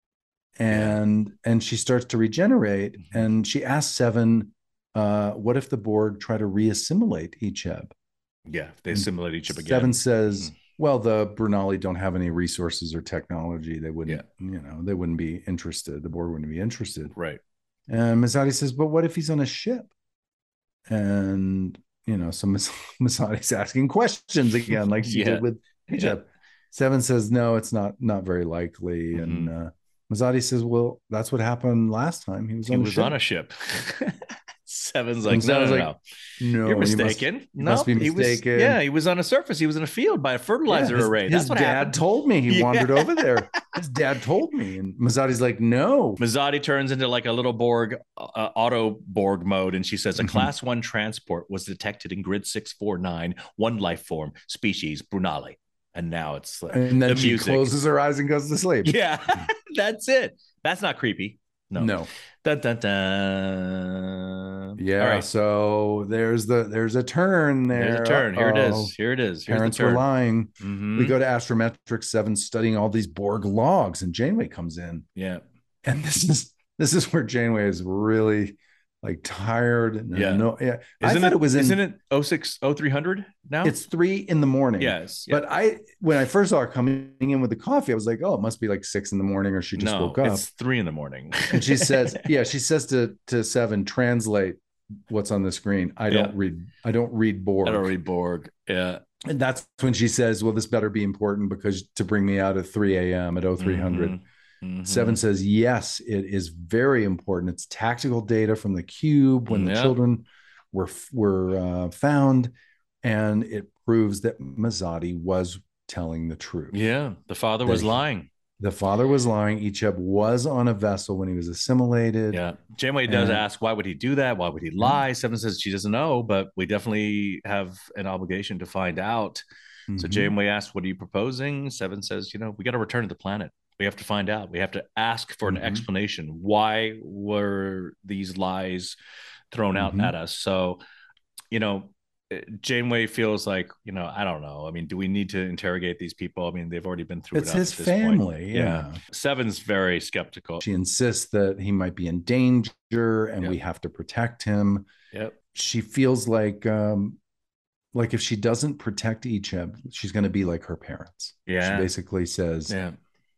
And yeah. and she starts to regenerate, mm-hmm. and she asks Seven, uh, what if the Borg try to re-assimilate Icheb? Yeah, they assimilate Icheb again. Seven says, mm-hmm. well, the Brunali don't have any resources or technology. They wouldn't, yeah. you know, they wouldn't be interested. The Borg wouldn't be interested. Right. And Mazadi says, but what if he's on a ship? And, you know, so Mazadi's asking questions again, like she yeah. did with Icheb. Yeah. Seven says, no, it's not, not very likely. Mm-hmm. And, uh, Mazadi says, well, that's what happened last time. He was on, he a, was ship. on a ship. Seven's like, no, no, like, no. no. You're mistaken. You must, no, must be mistaken. He was, yeah, he was on a surface. He was in a field by a fertilizer yeah, his, array. His That's what dad happened. told me he yeah. wandered over there. His dad told me. And Mazadi's like, no. Mazadi turns into like a little Borg, uh, auto Borg mode. And she says, a mm-hmm. class one transport was detected in grid six four nine, one life form, species, Brunali. And now it's like, and then the she music. closes her eyes and goes to sleep. Yeah, that's it. That's not creepy. No. No. Dun, dun, dun. Yeah. All right. So there's the there's a turn there. There's a turn. Here it is. Here it is. Here's Parents the turn. were lying. Mm-hmm. We go to Astrometric Seven, studying all these Borg logs, and Janeway comes in. Yeah. And this is this is where Janeway is really like tired. And yeah. No, yeah. Isn't I thought it, it was in, isn't it oh six, oh three hundred now? It's three in the morning. Yes. Yeah. But I, when I first saw her coming in with the coffee, I was like, oh, it must be like six in the morning, or she just no, woke up. It's three in the morning. And she says, yeah, she says to, to Seven, translate what's on the screen. I don't yeah. read, I don't read Borg. I don't read Borg. Yeah. And that's when she says, well, this better be important because to bring me out at three a.m. at oh three hundred. Mm-hmm. Mm-hmm. Seven says, yes, it is very important. It's tactical data from the cube when yeah. the children were were uh, found, and it proves that Mazadi was telling the truth. Yeah, the father that was lying. The father was lying. Icheb was on a vessel when he was assimilated. Yeah, Janeway does and, ask, why would he do that? Why would he lie? Yeah. Seven says she doesn't know, but we definitely have an obligation to find out. Mm-hmm. So Janeway asks, what are you proposing? Seven says, you know, we got to return to the planet. We have to find out. We have to ask for an mm-hmm. explanation. Why were these lies thrown out mm-hmm. at us? So, you know, Janeway feels like, you know, I don't know. I mean, do we need to interrogate these people? I mean, they've already been through it's it. It's his family. Yeah. yeah. Seven's very skeptical. She insists that he might be in danger and yep. we have to protect him. Yep. She feels like, um, like if she doesn't protect Icheb, she's going to be like her parents. Yeah. She basically says, yeah.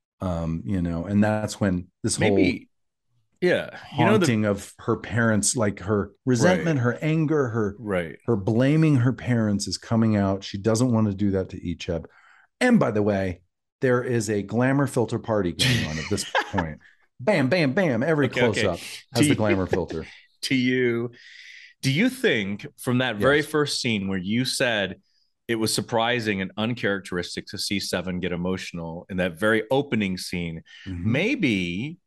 um, you know, and that's when this Maybe, whole yeah, you haunting know the, of her parents, like her resentment, right. her anger, her right, her blaming her parents is coming out. She doesn't want to do that to Icheb. And by the way, there is a glamour filter party going on at this point. Bam, bam, bam. Every okay, close okay. up has do the glamour you, filter. To you, do you think from that very yes. first scene where you said it was surprising and uncharacteristic to see Seven get emotional in that very opening scene. Mm-hmm. Maybe,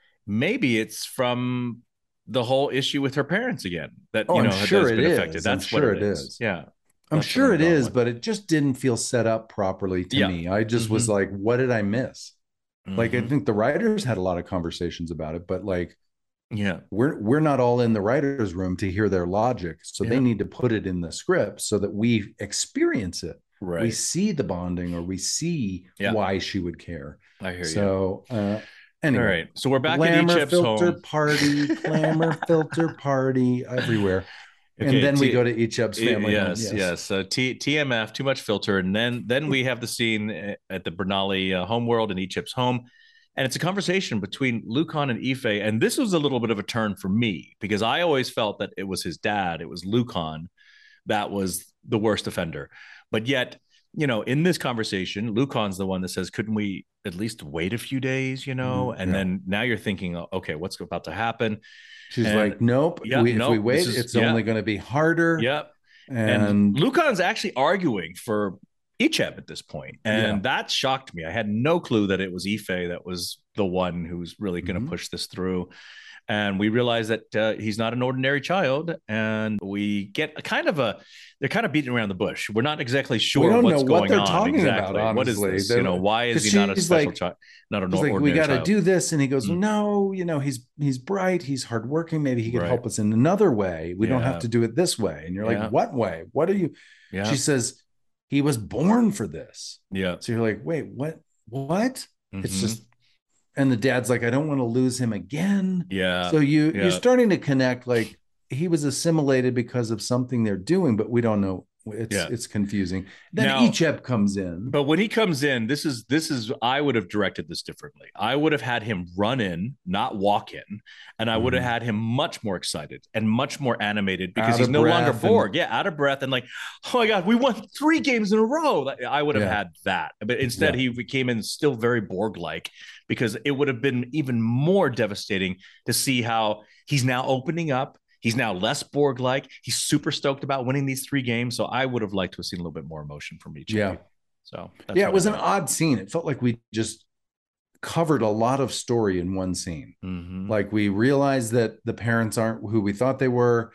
maybe it's from the whole issue with her parents again that, oh, you know, I'm sure has it been is. affected. That's I'm sure what it, it is. is. Yeah. I'm sure it is, with. but it just didn't feel set up properly to yeah. me. I just mm-hmm. was like, what did I miss? Mm-hmm. Like, I think the writers had a lot of conversations about it, but like, yeah, we're we're not all in the writer's room to hear their logic. So yeah. they need to put it in the script so that we experience it. Right. We see the bonding, or we see yeah. why she would care. I hear so, you. So uh, anyway, all right. So we're back glamour at Icheb's filter home. party, glamour filter party everywhere. Okay, and then T- we go to Icheb's family yes, home. Yes, yes. So T- TMF, too much filter. And then then we have the scene at the Bernali uh, homeworld in Icheb's home. And it's a conversation between Lucan and Ife. And this was a little bit of a turn for me because I always felt that it was his dad. It was Lucan that was the worst offender. But yet, you know, in this conversation, Lucan's the one that says, couldn't we at least wait a few days, you know? Mm, and yeah. then now you're thinking, okay, what's about to happen? She's and, like, nope, yeah, we, nope, if we wait, is, it's yeah. only going to be harder. Yep. And, and Lucan's actually arguing for Icheb at this point. And yeah. that shocked me. I had no clue that it was Ife that was the one who's really going to mm-hmm. push this through. And we realize that uh, he's not an ordinary child. And we get a kind of a, they're kind of beating around the bush. We're not exactly sure what's what going they're on. Talking exactly. About, what is this? You know, why is he not a special like, child? Not an he's ordinary like, we got to child. do this. And he goes, mm-hmm. no, you know, he's, he's bright. He's hardworking. Maybe he could right. help us in another way. We yeah. don't have to do it this way. And you're like, yeah. what way? What are you? Yeah. She says, he was born for this. Yeah. So you're like, wait, what? What? Mm-hmm. It's just, and the dad's like, I don't want to lose him again. Yeah. So you yeah. you're starting to connect. Like he was assimilated because of something they're doing, but we don't know. It's yeah. it's confusing. Then now, Icheb comes in. But when he comes in, this is this is I would have directed this differently. I would have had him run in, not walk in, and I would have mm-hmm. had him much more excited and much more animated because he's no longer bored. And, yeah, out of breath and like, oh my God, we won three games in a row. I would have yeah. had that. But instead yeah. he came in still very Borg-like because it would have been even more devastating to see how he's now opening up. He's now less Borg-like. He's super stoked about winning these three games. So I would have liked to have seen a little bit more emotion from each. Yeah. Other. So yeah, it was an odd scene. It felt like we just covered a lot of story in one scene. Mm-hmm. Like we realized that the parents aren't who we thought they were.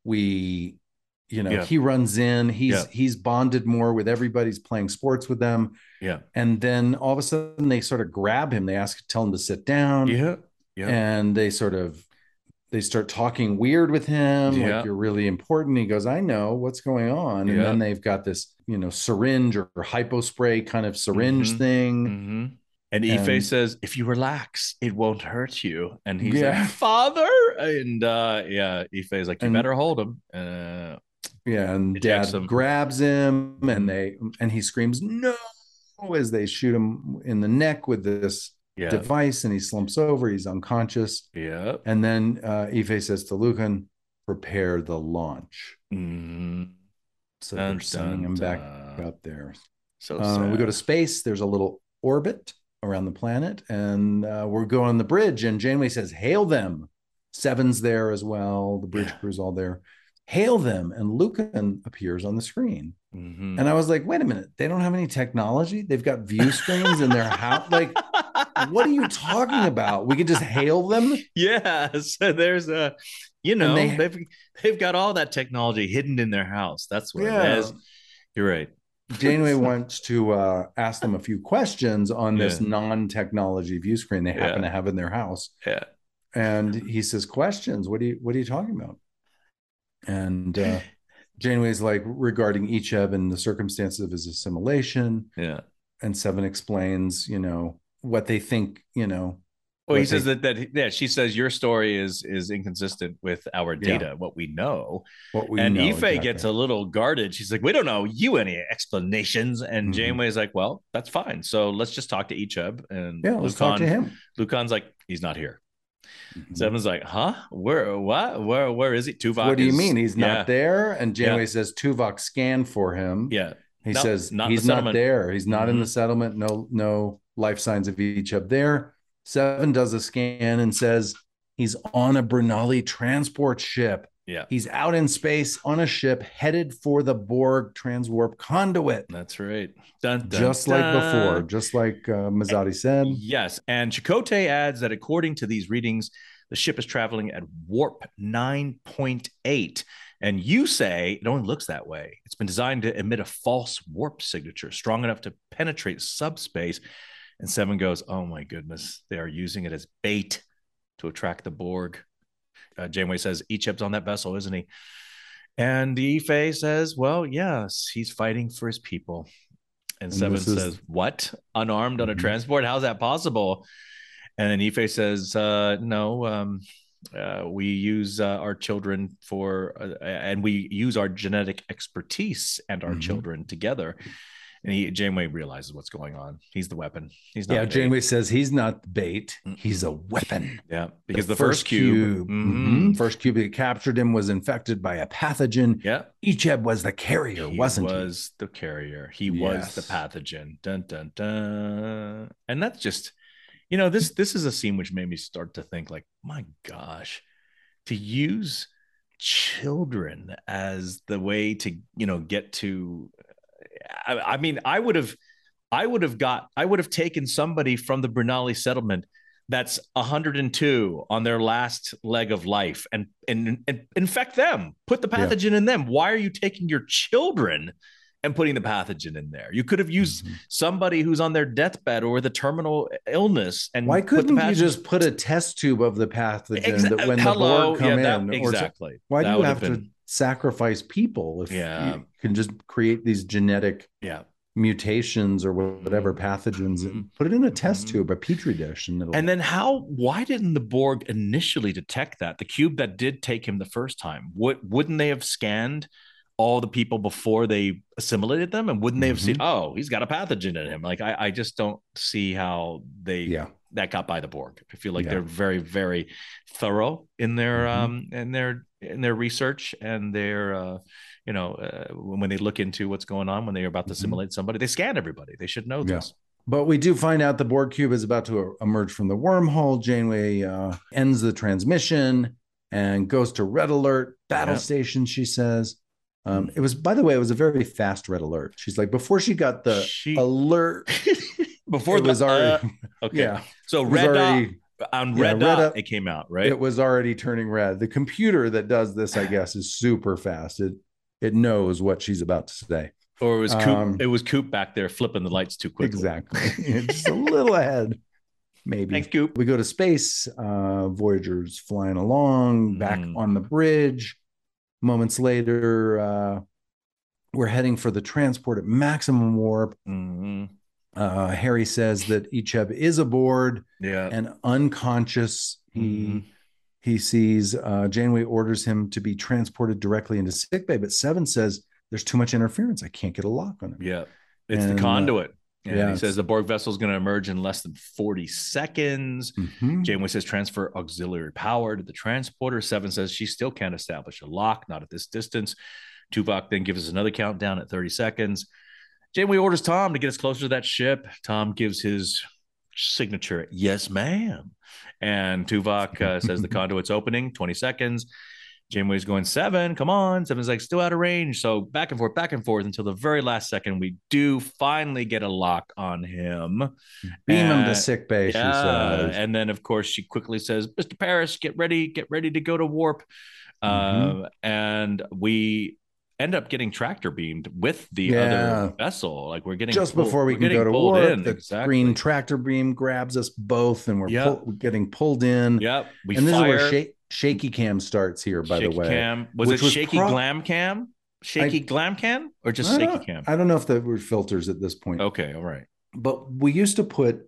We, you know, yeah. he runs in. He's yeah. he's bonded more with everybody's playing sports with them. Yeah. And then all of a sudden they sort of grab him. They ask, tell him to sit down. Yeah. Yeah. And they sort of. They start talking weird with him, yeah. like you're really important. He goes, I know what's going on. And yeah. then they've got this, you know, syringe or, or hypospray kind of syringe mm-hmm. thing. Mm-hmm. And Ife and, says, if you relax, it won't hurt you. And he's yeah. like, Father. And uh, yeah, Ife's like, you and, better hold him. Uh, yeah. And dad him. grabs him and they, and he screams, no, as they shoot him in the neck with this Yeah. device, and he slumps over. He's unconscious. Yeah. And then uh, Ife says to Lucan, prepare the launch. Mm-hmm. So dun, they're sending dun, him back dun. up there. So uh, we go to space. There's a little orbit around the planet, and uh, we're going on the bridge. And Janeway says, hail them. Seven's there as well. The bridge yeah. crew's all there. Hail them. And Lucan appears on the screen. Mm-hmm. And I was like, wait a minute. They don't have any technology. They've got view screens in their house. Like, what are you talking about? We could just hail them. Yeah. So there's a, you know, they, they've, they've got all that technology hidden in their house. That's what yeah. it is. You're right. Janeway wants to uh, ask them a few questions on this yeah. non-technology view screen they happen yeah. to have in their house. Yeah. And he says, questions. What are you, what are you talking about? And uh, Janeway's like, regarding Icheb and the circumstances of his assimilation. Yeah. And Seven explains, you know, what they think, you know. Well, he says they, that, that, yeah, she says your story is, is inconsistent with our data, yeah. what we know. What we and know. Ife exactly. gets a little guarded. She's like, we don't know you any explanations. And mm-hmm. Janeway's like, well, that's fine. So let's just talk to Icheb. And yeah, let's Lucan, talk to him. Lucan's like, he's not here. Mm-hmm. Seven's like, huh? Where, what? Where, where is he? Tuvok. What do you is, mean? He's yeah. not there. And Janeway yeah. says Tuvok scanned for him. Yeah. He no, says not he's the not there. He's not mm-hmm. in the settlement. No, no life signs of Icheb there. Seven does a scan and says he's on a Bernali transport ship. Yeah. He's out in space on a ship headed for the Borg transwarp conduit. That's right. Dun, dun, just dun. like before, just like uh, Mazzotti said. Yes. And Chakotay adds that according to these readings, the ship is traveling at warp nine point eight. And you say it only looks that way. It's been designed to emit a false warp signature strong enough to penetrate subspace. And Seven goes, oh my goodness, they are using it as bait to attract the Borg. Uh, Janeway says, Icheb's on that vessel, isn't he? And Ife says, well, yes, he's fighting for his people. And, and Seven says, is... what? Unarmed on a mm-hmm. transport? How's that possible? And then Ife says, uh, no, um, uh, we use uh, our children for, uh, and we use our genetic expertise and our mm-hmm. children together. And he, Janeway realizes what's going on. He's the weapon. He's not. Yeah, Janeway says he's not the bait. He's a weapon. Yeah, because the, the first, first cube, cube mm-hmm. first cube that captured him was infected by a pathogen. Yeah, Icheb was the carrier, he wasn't he? Was the carrier. He yes. was the pathogen. Dun dun dun. And that's just, you know, this this is a scene which made me start to think, like, my gosh, to use children as the way to, you know, get to. I, I mean, I would have, I would have got, I would have taken somebody from the Brunali settlement that's one hundred two on their last leg of life and, and, and infect them, put the pathogen yeah. in them. Why are you taking your children and putting the pathogen in there? You could have used mm-hmm. somebody who's on their deathbed or with a terminal illness. And why couldn't you just put a test tube of the pathogen Exa- that when Hello. the Borg come yeah, in? That, exactly. Or, why that do you have been... to sacrifice people if yeah. you can just create these genetic yeah. mutations or whatever pathogens mm-hmm. and put it in a test mm-hmm. tube, a petri dish, and it'll... and then how? Why didn't the Borg initially detect that the cube that did take him the first time? What wouldn't they have scanned all the people before they assimilated them, and wouldn't they have mm-hmm. seen? Oh, he's got a pathogen in him. Like I, I just don't see how they yeah. that got by the Borg. I feel like yeah. they're very, very thorough in their mm-hmm. um in their in their research and their uh you know uh, when they look into what's going on when they're about to mm-hmm. assimilate somebody, they scan everybody. They should know yeah. this. But we do find out the Borg cube is about to emerge from the wormhole. Janeway uh, ends the transmission and goes to red alert battle yeah. station. She says. Um, it was, by the way, it was a very fast red alert. She's like, before she got the she... alert, before it the, was already, uh, okay. yeah. So red already, dot, on red yeah, dot, red, it came out, right? It was already turning red. The computer that does this, I guess, is super fast. It it knows what she's about to say. Or it was Coop, um, it was Coop back there flipping the lights too quickly. Exactly, just a little ahead. Maybe. Thanks, Coop. We go to space. Uh, Voyager's flying along, back mm. on the bridge. Moments later, uh, we're heading for the transport at maximum warp. Mm-hmm. Uh, Harry says that Icheb is aboard yeah. and unconscious. Mm-hmm. He he sees uh, Janeway orders him to be transported directly into sickbay, but Seven says there's too much interference. I can't get a lock on him. Yeah, it's and, the conduit. Uh, And yeah, he says the Borg vessel is going to emerge in less than forty seconds. Mm-hmm. Janeway says transfer auxiliary power to the transporter. Seven says she still can't establish a lock, not at this distance. Tuvok then gives us another countdown at thirty seconds. Janeway orders Tom to get us closer to that ship. Tom gives his signature, yes, ma'am. And Tuvok uh, says the conduit's opening, twenty seconds. Janeway's going, Seven, come on. Seven's like, still out of range. So back and forth, back and forth until the very last second. We do finally get a lock on him. Beam and, him to sick bay, yeah, she says. And then, of course, she quickly says, Mister Paris, get ready, get ready to go to warp. Mm-hmm. Uh, and we end up getting tractor beamed with the yeah. other vessel. Like we're getting just pulled, before we can go to warp. warp, In. the exactly. green tractor beam grabs us both, and we're, yep. pull, we're getting pulled in. Yep. We and this fire. is where sh- shaky cam starts here, by shaky the way. Cam. Was which it was shaky pro- glam cam? Shaky I, glam cam? Or just I shaky cam? I don't know if there were filters at this point. Okay, all right. But we used to put,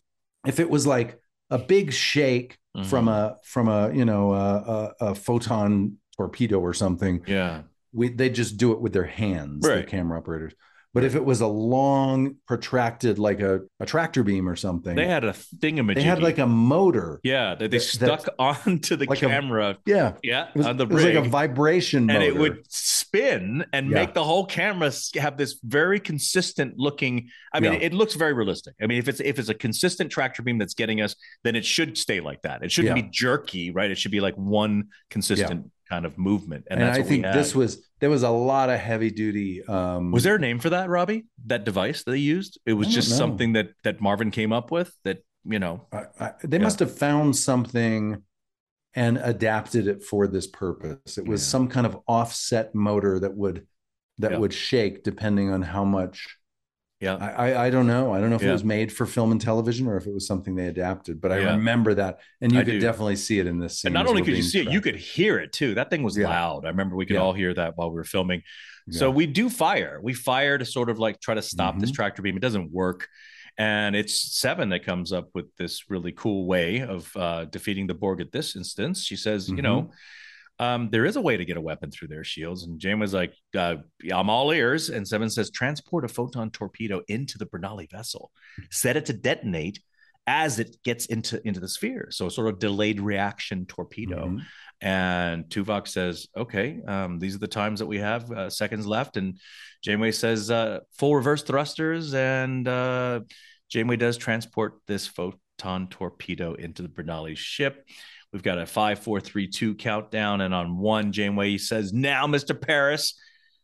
if it was like a big shake mm-hmm. from a from a you know a, a, a photon torpedo or something, yeah, we they just do it with their hands, right. the camera operators. But if it was a long, protracted, like a, a tractor beam or something, they had a thingamajiggy. They had like a motor. Yeah, that they that, stuck onto the like camera. A, yeah, yeah, was, on the it was rig, like a vibration motor, and it would spin and yeah. make the whole camera have this very consistent looking. I mean, yeah. it looks very realistic. I mean, if it's if it's a consistent tractor beam that's getting us, then it should stay like that. It shouldn't yeah. be jerky, right? It should be like one consistent. kind of movement. And, and that's I what think we had. this was, there was a lot of heavy duty. Um, was there a name for that, Robbie? That device that they used? It was just know. something that, that Marvin came up with that, you know. I, I, they yeah. must have found something and adapted it for this purpose. It was yeah. some kind of offset motor that would, that yeah. would shake depending on how much. Yeah. I, I, I don't know. I don't know if yeah. it was made for film and television or if it was something they adapted, but I yeah. remember that. And you I could do. definitely see it in this scene. And not only could you see tracked. it, you could hear it too. That thing was yeah. loud. I remember we could yeah. all hear that while we were filming. Yeah. So we do fire. We fire to sort of like try to stop mm-hmm. this tractor beam. It doesn't work. And it's Seven that comes up with this really cool way of uh, defeating the Borg at this instance. She says, mm-hmm. you know, Um, there is a way to get a weapon through their shields. And Janeway's like, uh, yeah, I'm all ears. And Seven says, transport a photon torpedo into the Bernali vessel, set it to detonate as it gets into, into the sphere. So sort of delayed reaction torpedo. Mm-hmm. And Tuvok says, okay, um, these are the times that we have, uh, seconds left. And Janeway says, uh, full reverse thrusters. And uh, Janeway does transport this photon torpedo into the Bernali ship. We've got a five, four, three, two countdown. And on one, Janeway says, now, Mister Paris.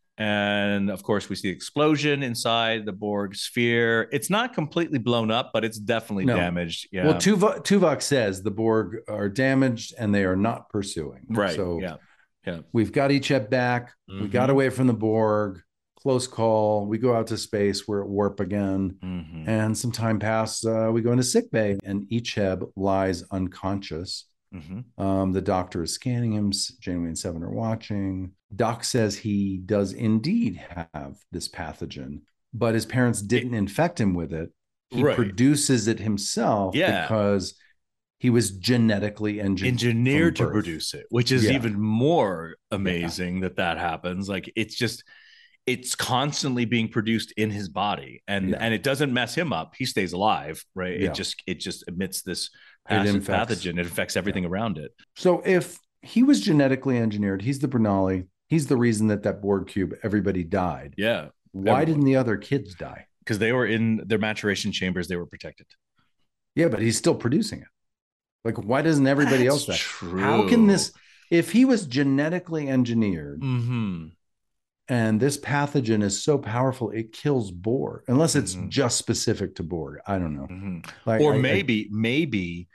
And of course, we see the explosion inside the Borg sphere. It's not completely blown up, but it's definitely no. damaged. Yeah. Well, Tuvok, Tuvok says the Borg are damaged and they are not pursuing. Right. So yeah. Yeah. We've got Icheb back. Mm-hmm. We got away from the Borg. Close call. We go out to space. We're at warp again. Mm-hmm. And some time passed. Uh, we go into sickbay and Icheb lies unconscious. Mm-hmm. Um, the doctor is scanning him. Janeway and Seven are watching. Doc says he does indeed have this pathogen, but his parents didn't it, infect him with it. He right. produces it himself yeah. because he was genetically engineered, engineered to produce it, which is yeah. even more amazing yeah. that that happens. Like it's just, it's constantly being produced in his body, and yeah. and it doesn't mess him up. He stays alive, right? Yeah. It just it just emits this passive it pathogen. It affects everything yeah. around it. So if he was genetically engineered, he's the Bernali. He's the reason that that Borg cube, everybody died. Yeah. Why Everyone. didn't the other kids die? Because they were in their maturation chambers. They were protected. Yeah, but he's still producing it. Like, why doesn't everybody That's else die? True. How can this, if he was genetically engineered mm-hmm. and this pathogen is so powerful, it kills Borg, unless it's mm-hmm. just specific to Borg. I don't know. Mm-hmm. Like, or I, maybe, I, maybe,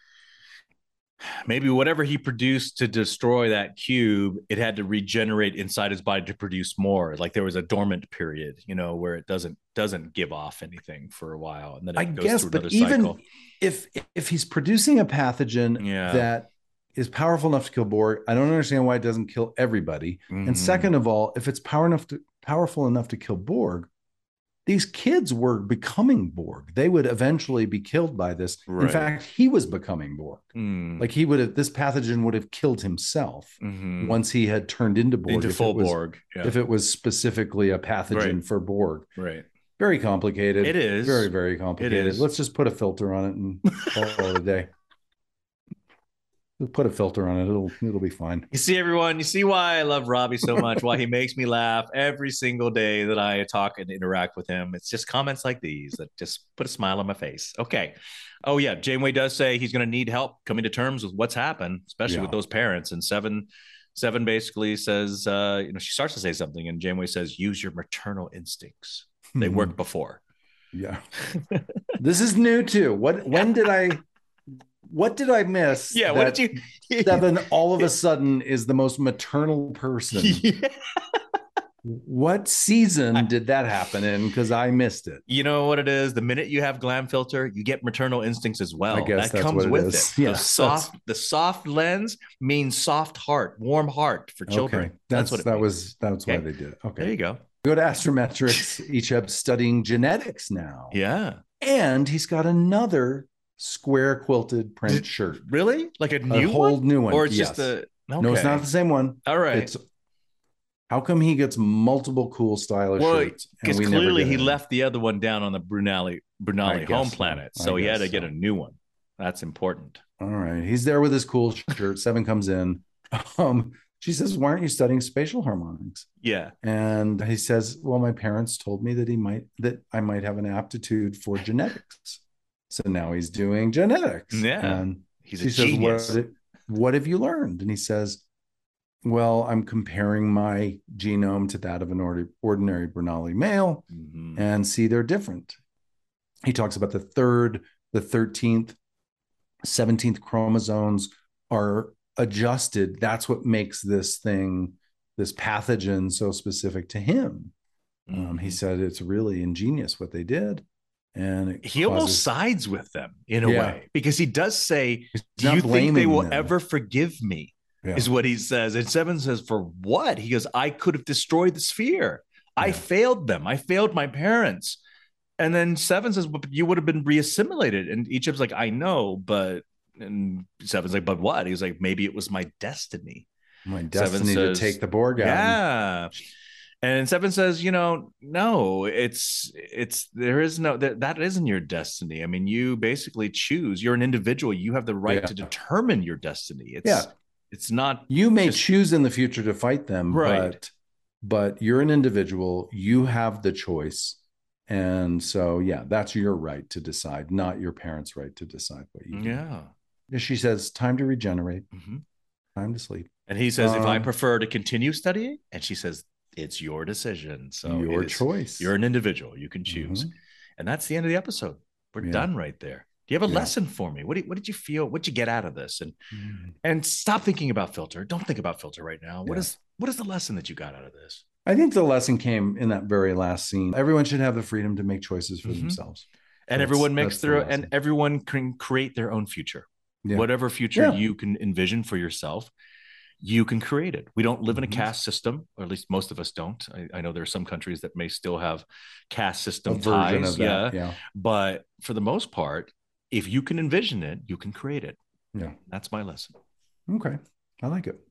maybe whatever he produced to destroy that cube, it had to regenerate inside his body to produce more. Like there was a dormant period, you know, where it doesn't doesn't give off anything for a while, and then it I goes guess, through but another even cycle. if if he's producing a pathogen yeah. that is powerful enough to kill Borg, I don't understand why it doesn't kill everybody. Mm-hmm. And second of all, if it's power enough to powerful enough to kill Borg, these kids were becoming Borg. They would eventually be killed by this. Right. In fact, he was becoming Borg. Mm. Like he would have, this pathogen would have killed himself mm-hmm. once he had turned into Borg. Into full was, Borg. Yeah. If it was specifically a pathogen right. for Borg. Right. Very complicated. It is. Very, very complicated. It is. Let's just put a filter on it and call it a day. We'll put a filter on it. It'll it'll be fine. You see, everyone, you see why I love Robbie so much, why he makes me laugh every single day that I talk and interact with him. It's just comments like these that just put a smile on my face. Okay. Oh, yeah. Janeway does say he's going to need help coming to terms with what's happened, especially yeah. with those parents. And Seven, Seven basically says, uh, you know, she starts to say something, and Janeway says, use your maternal instincts. They worked before. Yeah. This is new, too. What? When did I... What did I miss? Yeah, what did you? Seven all of a sudden is the most maternal person. Yeah. What season did that happen in? Because I missed it. You know what it is? The minute you have glam filter, you get maternal instincts as well. I guess that that's comes what with it is. it. Yeah, the soft, the soft lens means soft heart, warm heart for children. Okay. That's, that's what it that means. was. That's okay. why they did it. Okay, there you go. Go to Astrometrics. Icheb studying genetics now. Yeah, and he's got another square quilted print Did, shirt. Really? Like a new a whole one? new one. Or it's yes. just a okay. No, it's not the same one. All right. It's how come he gets multiple cool stylish well, shirts? Because we clearly he left the other one down on the Brunali Brunali home planet. So, so he had to so. get a new one. That's important. All right. He's there with his cool shirt. Seven comes in. Um, she says, why aren't you studying spatial harmonics? Yeah. And he says, well, my parents told me that he might that I might have an aptitude for genetics. So now he's doing genetics. Yeah. And he's she a says, genius. what, what have you learned? And he says, well, I'm comparing my genome to that of an ordinary Bernoulli male mm-hmm. and see they're different. He talks about the third, the thirteenth, seventeenth chromosomes are adjusted. That's what makes this thing, this pathogen, so specific to him. Mm-hmm. Um, he said it's really ingenious what they did. And he causes... almost sides with them in a yeah. way, because he does say, He's do you think they will them. ever forgive me? Yeah. Is what he says. And Seven says, for what? He goes, I could have destroyed the sphere. Yeah. I failed them. I failed my parents. And then Seven says, but you would have been reassimilated. And Ichib's like, I know, but, and Seven's like, but what? He's like, maybe it was my destiny. My destiny says, to take the Borg out. Yeah. And Seven says, you know, no, it's, it's, there is no, that, that isn't your destiny. I mean, you basically choose, you're an individual. You have the right yeah. to determine your destiny. It's, yeah. It's not. You may just choose in the future to fight them, right. but, but you're an individual. You have the choice. And so, yeah, that's your right to decide, not your parents' right to decide what you do. Yeah. She says, time to regenerate, mm-hmm. time to sleep. And he says, um, if I prefer to continue studying, and she says, it's your decision. So your choice. You're an individual. You can choose. Mm-hmm. And that's the end of the episode. We're yeah. done right there. Do you have a yeah. lesson for me? What did, what did you feel? What did you get out of this? And mm. and stop thinking about Filter. Don't think about Filter right now. What yeah. is what is the lesson that you got out of this? I think the lesson came in that very last scene. Everyone should have the freedom to make choices for mm-hmm. themselves. And that's, everyone makes their the and everyone can create their own future. Yeah. Whatever future yeah. you can envision for yourself, you can create it. We don't live mm-hmm. in a caste system, or at least most of us don't. I, I know there are some countries that may still have caste system a version ties. Of that, yeah. yeah. But for the most part, if you can envision it, you can create it. Yeah. That's my lesson. Okay. I like it.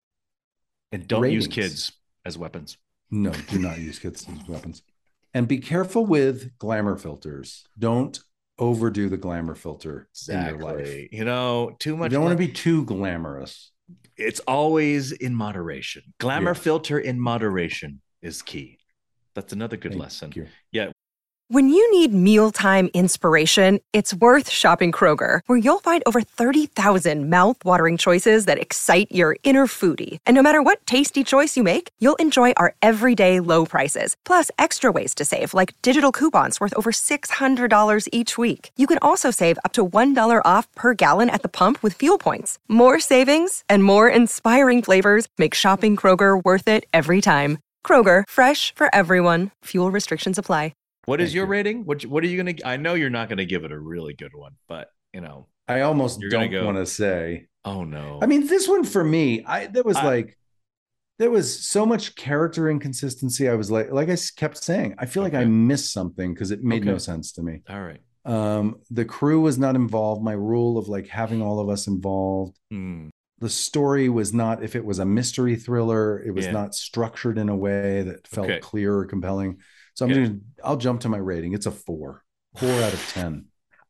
And don't Ratings. use kids as weapons. No, do not use kids as weapons. And be careful with glamour filters. Don't overdo the glamour filter exactly. in your life. You know, too much. You don't gla- want to be too glamorous. It's always in moderation. Glamour yeah. filter in moderation is key. That's another good Thank lesson. You. Yeah. When you need mealtime inspiration, it's worth shopping Kroger, where you'll find over thirty thousand mouth-watering choices that excite your inner foodie. And no matter what tasty choice you make, you'll enjoy our everyday low prices, plus extra ways to save, like digital coupons worth over six hundred dollars each week. You can also save up to one dollar off per gallon at the pump with fuel points. More savings and more inspiring flavors make shopping Kroger worth it every time. Kroger, fresh for everyone. Fuel restrictions apply. What is Thank your you. rating? What what are you going to? I know you're not going to give it a really good one, but you know, I almost you're don't go, want to say. Oh no! I mean, this one for me, I there was I, like, there was so much character inconsistency. I was like, like I kept saying, I feel okay. like I missed something because it made okay. no sense to me. All right. Um, the crew was not involved. My rule of like having all of us involved. Mm. The story was not. If it was a mystery thriller, it was yeah. not structured in a way that felt okay. clear or compelling. So I'm yeah. gonna I'll jump to my rating. It's a four. Four out of ten.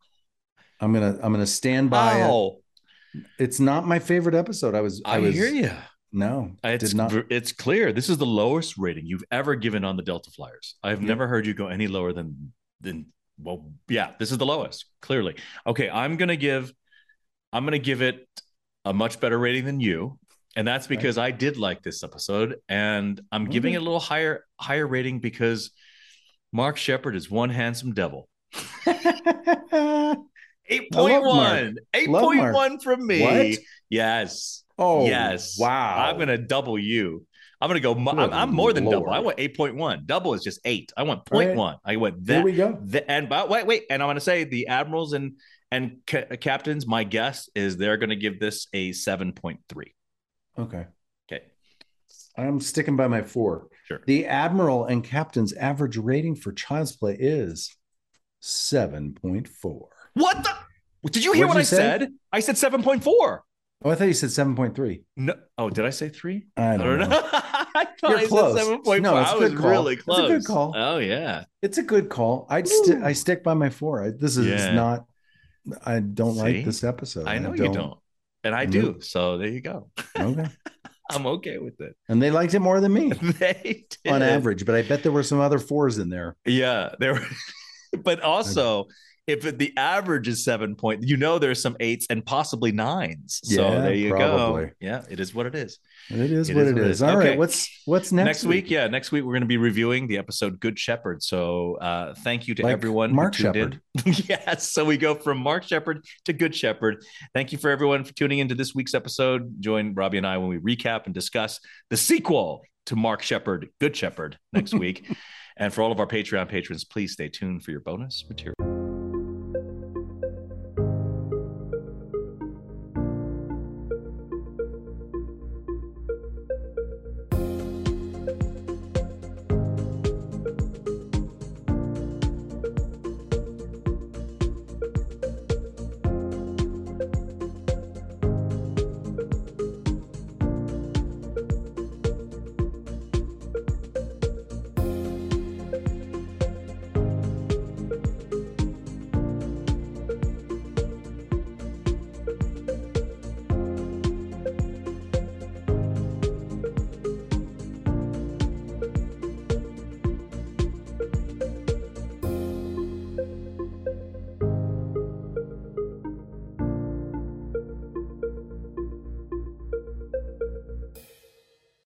I'm gonna I'm gonna stand by oh. it. It's not my favorite episode. I was I, I was hear you. No, it's did not. It's clear. This is the lowest rating you've ever given on the Delta Flyers. I've yeah. never heard you go any lower than than well, yeah, this is the lowest, clearly. Okay, I'm gonna give I'm gonna give it a much better rating than you. And that's because right. I did like this episode, and I'm mm-hmm. giving it a little higher higher rating because Mark Sheppard is one handsome devil. eight point one. eight point one from me. What? Yes. Oh, yes. Wow. I'm going to double you. I'm going to go. I'm, I'm more than Lord. double. I went eight point one. Double is just eight. I went zero point one. Right. I went that. There we go. The, and but wait, wait. And I'm going to say the admirals and, and ca- captains, my guess is they're going to give this a seven point three. Okay. Okay. I'm sticking by my four. Sure. The Admiral and Captain's average rating for Child's Play is seven point four. What the? Did you hear what, what you I say? said? I said seven point four. Oh, I thought you said seven point three. No. Oh, did I say three? I don't, I don't know. know. I thought You're I close. said seven point four. No, it's I a was good call. really close. It's a good call. Oh, yeah. It's a good call. I'd st- I stick by my four. I, this is yeah. not, I don't See? like this episode. I know I don't. you don't. And I, I do. Know. So there you go. Okay. I'm okay with it. And they liked it more than me. They did. On average, but I bet there were some other fours in there. Yeah, there were. But also, if the average is seven point, you know, there's some eights and possibly nines. So Yeah, there you probably. go. Yeah, it is what it is. It is it what is it is. is. All okay. right, what's what's next? Next week? week, yeah, next week we're going to be reviewing the episode Good Shepherd. So uh, thank you to like everyone. Mark Shepherd. Yes, so we go from Mark Shepherd to Good Shepherd. Thank you for everyone for tuning into this week's episode. Join Robbie and I when we recap and discuss the sequel to Mark Shepherd, Good Shepherd, next week. And for all of our Patreon patrons, please stay tuned for your bonus material.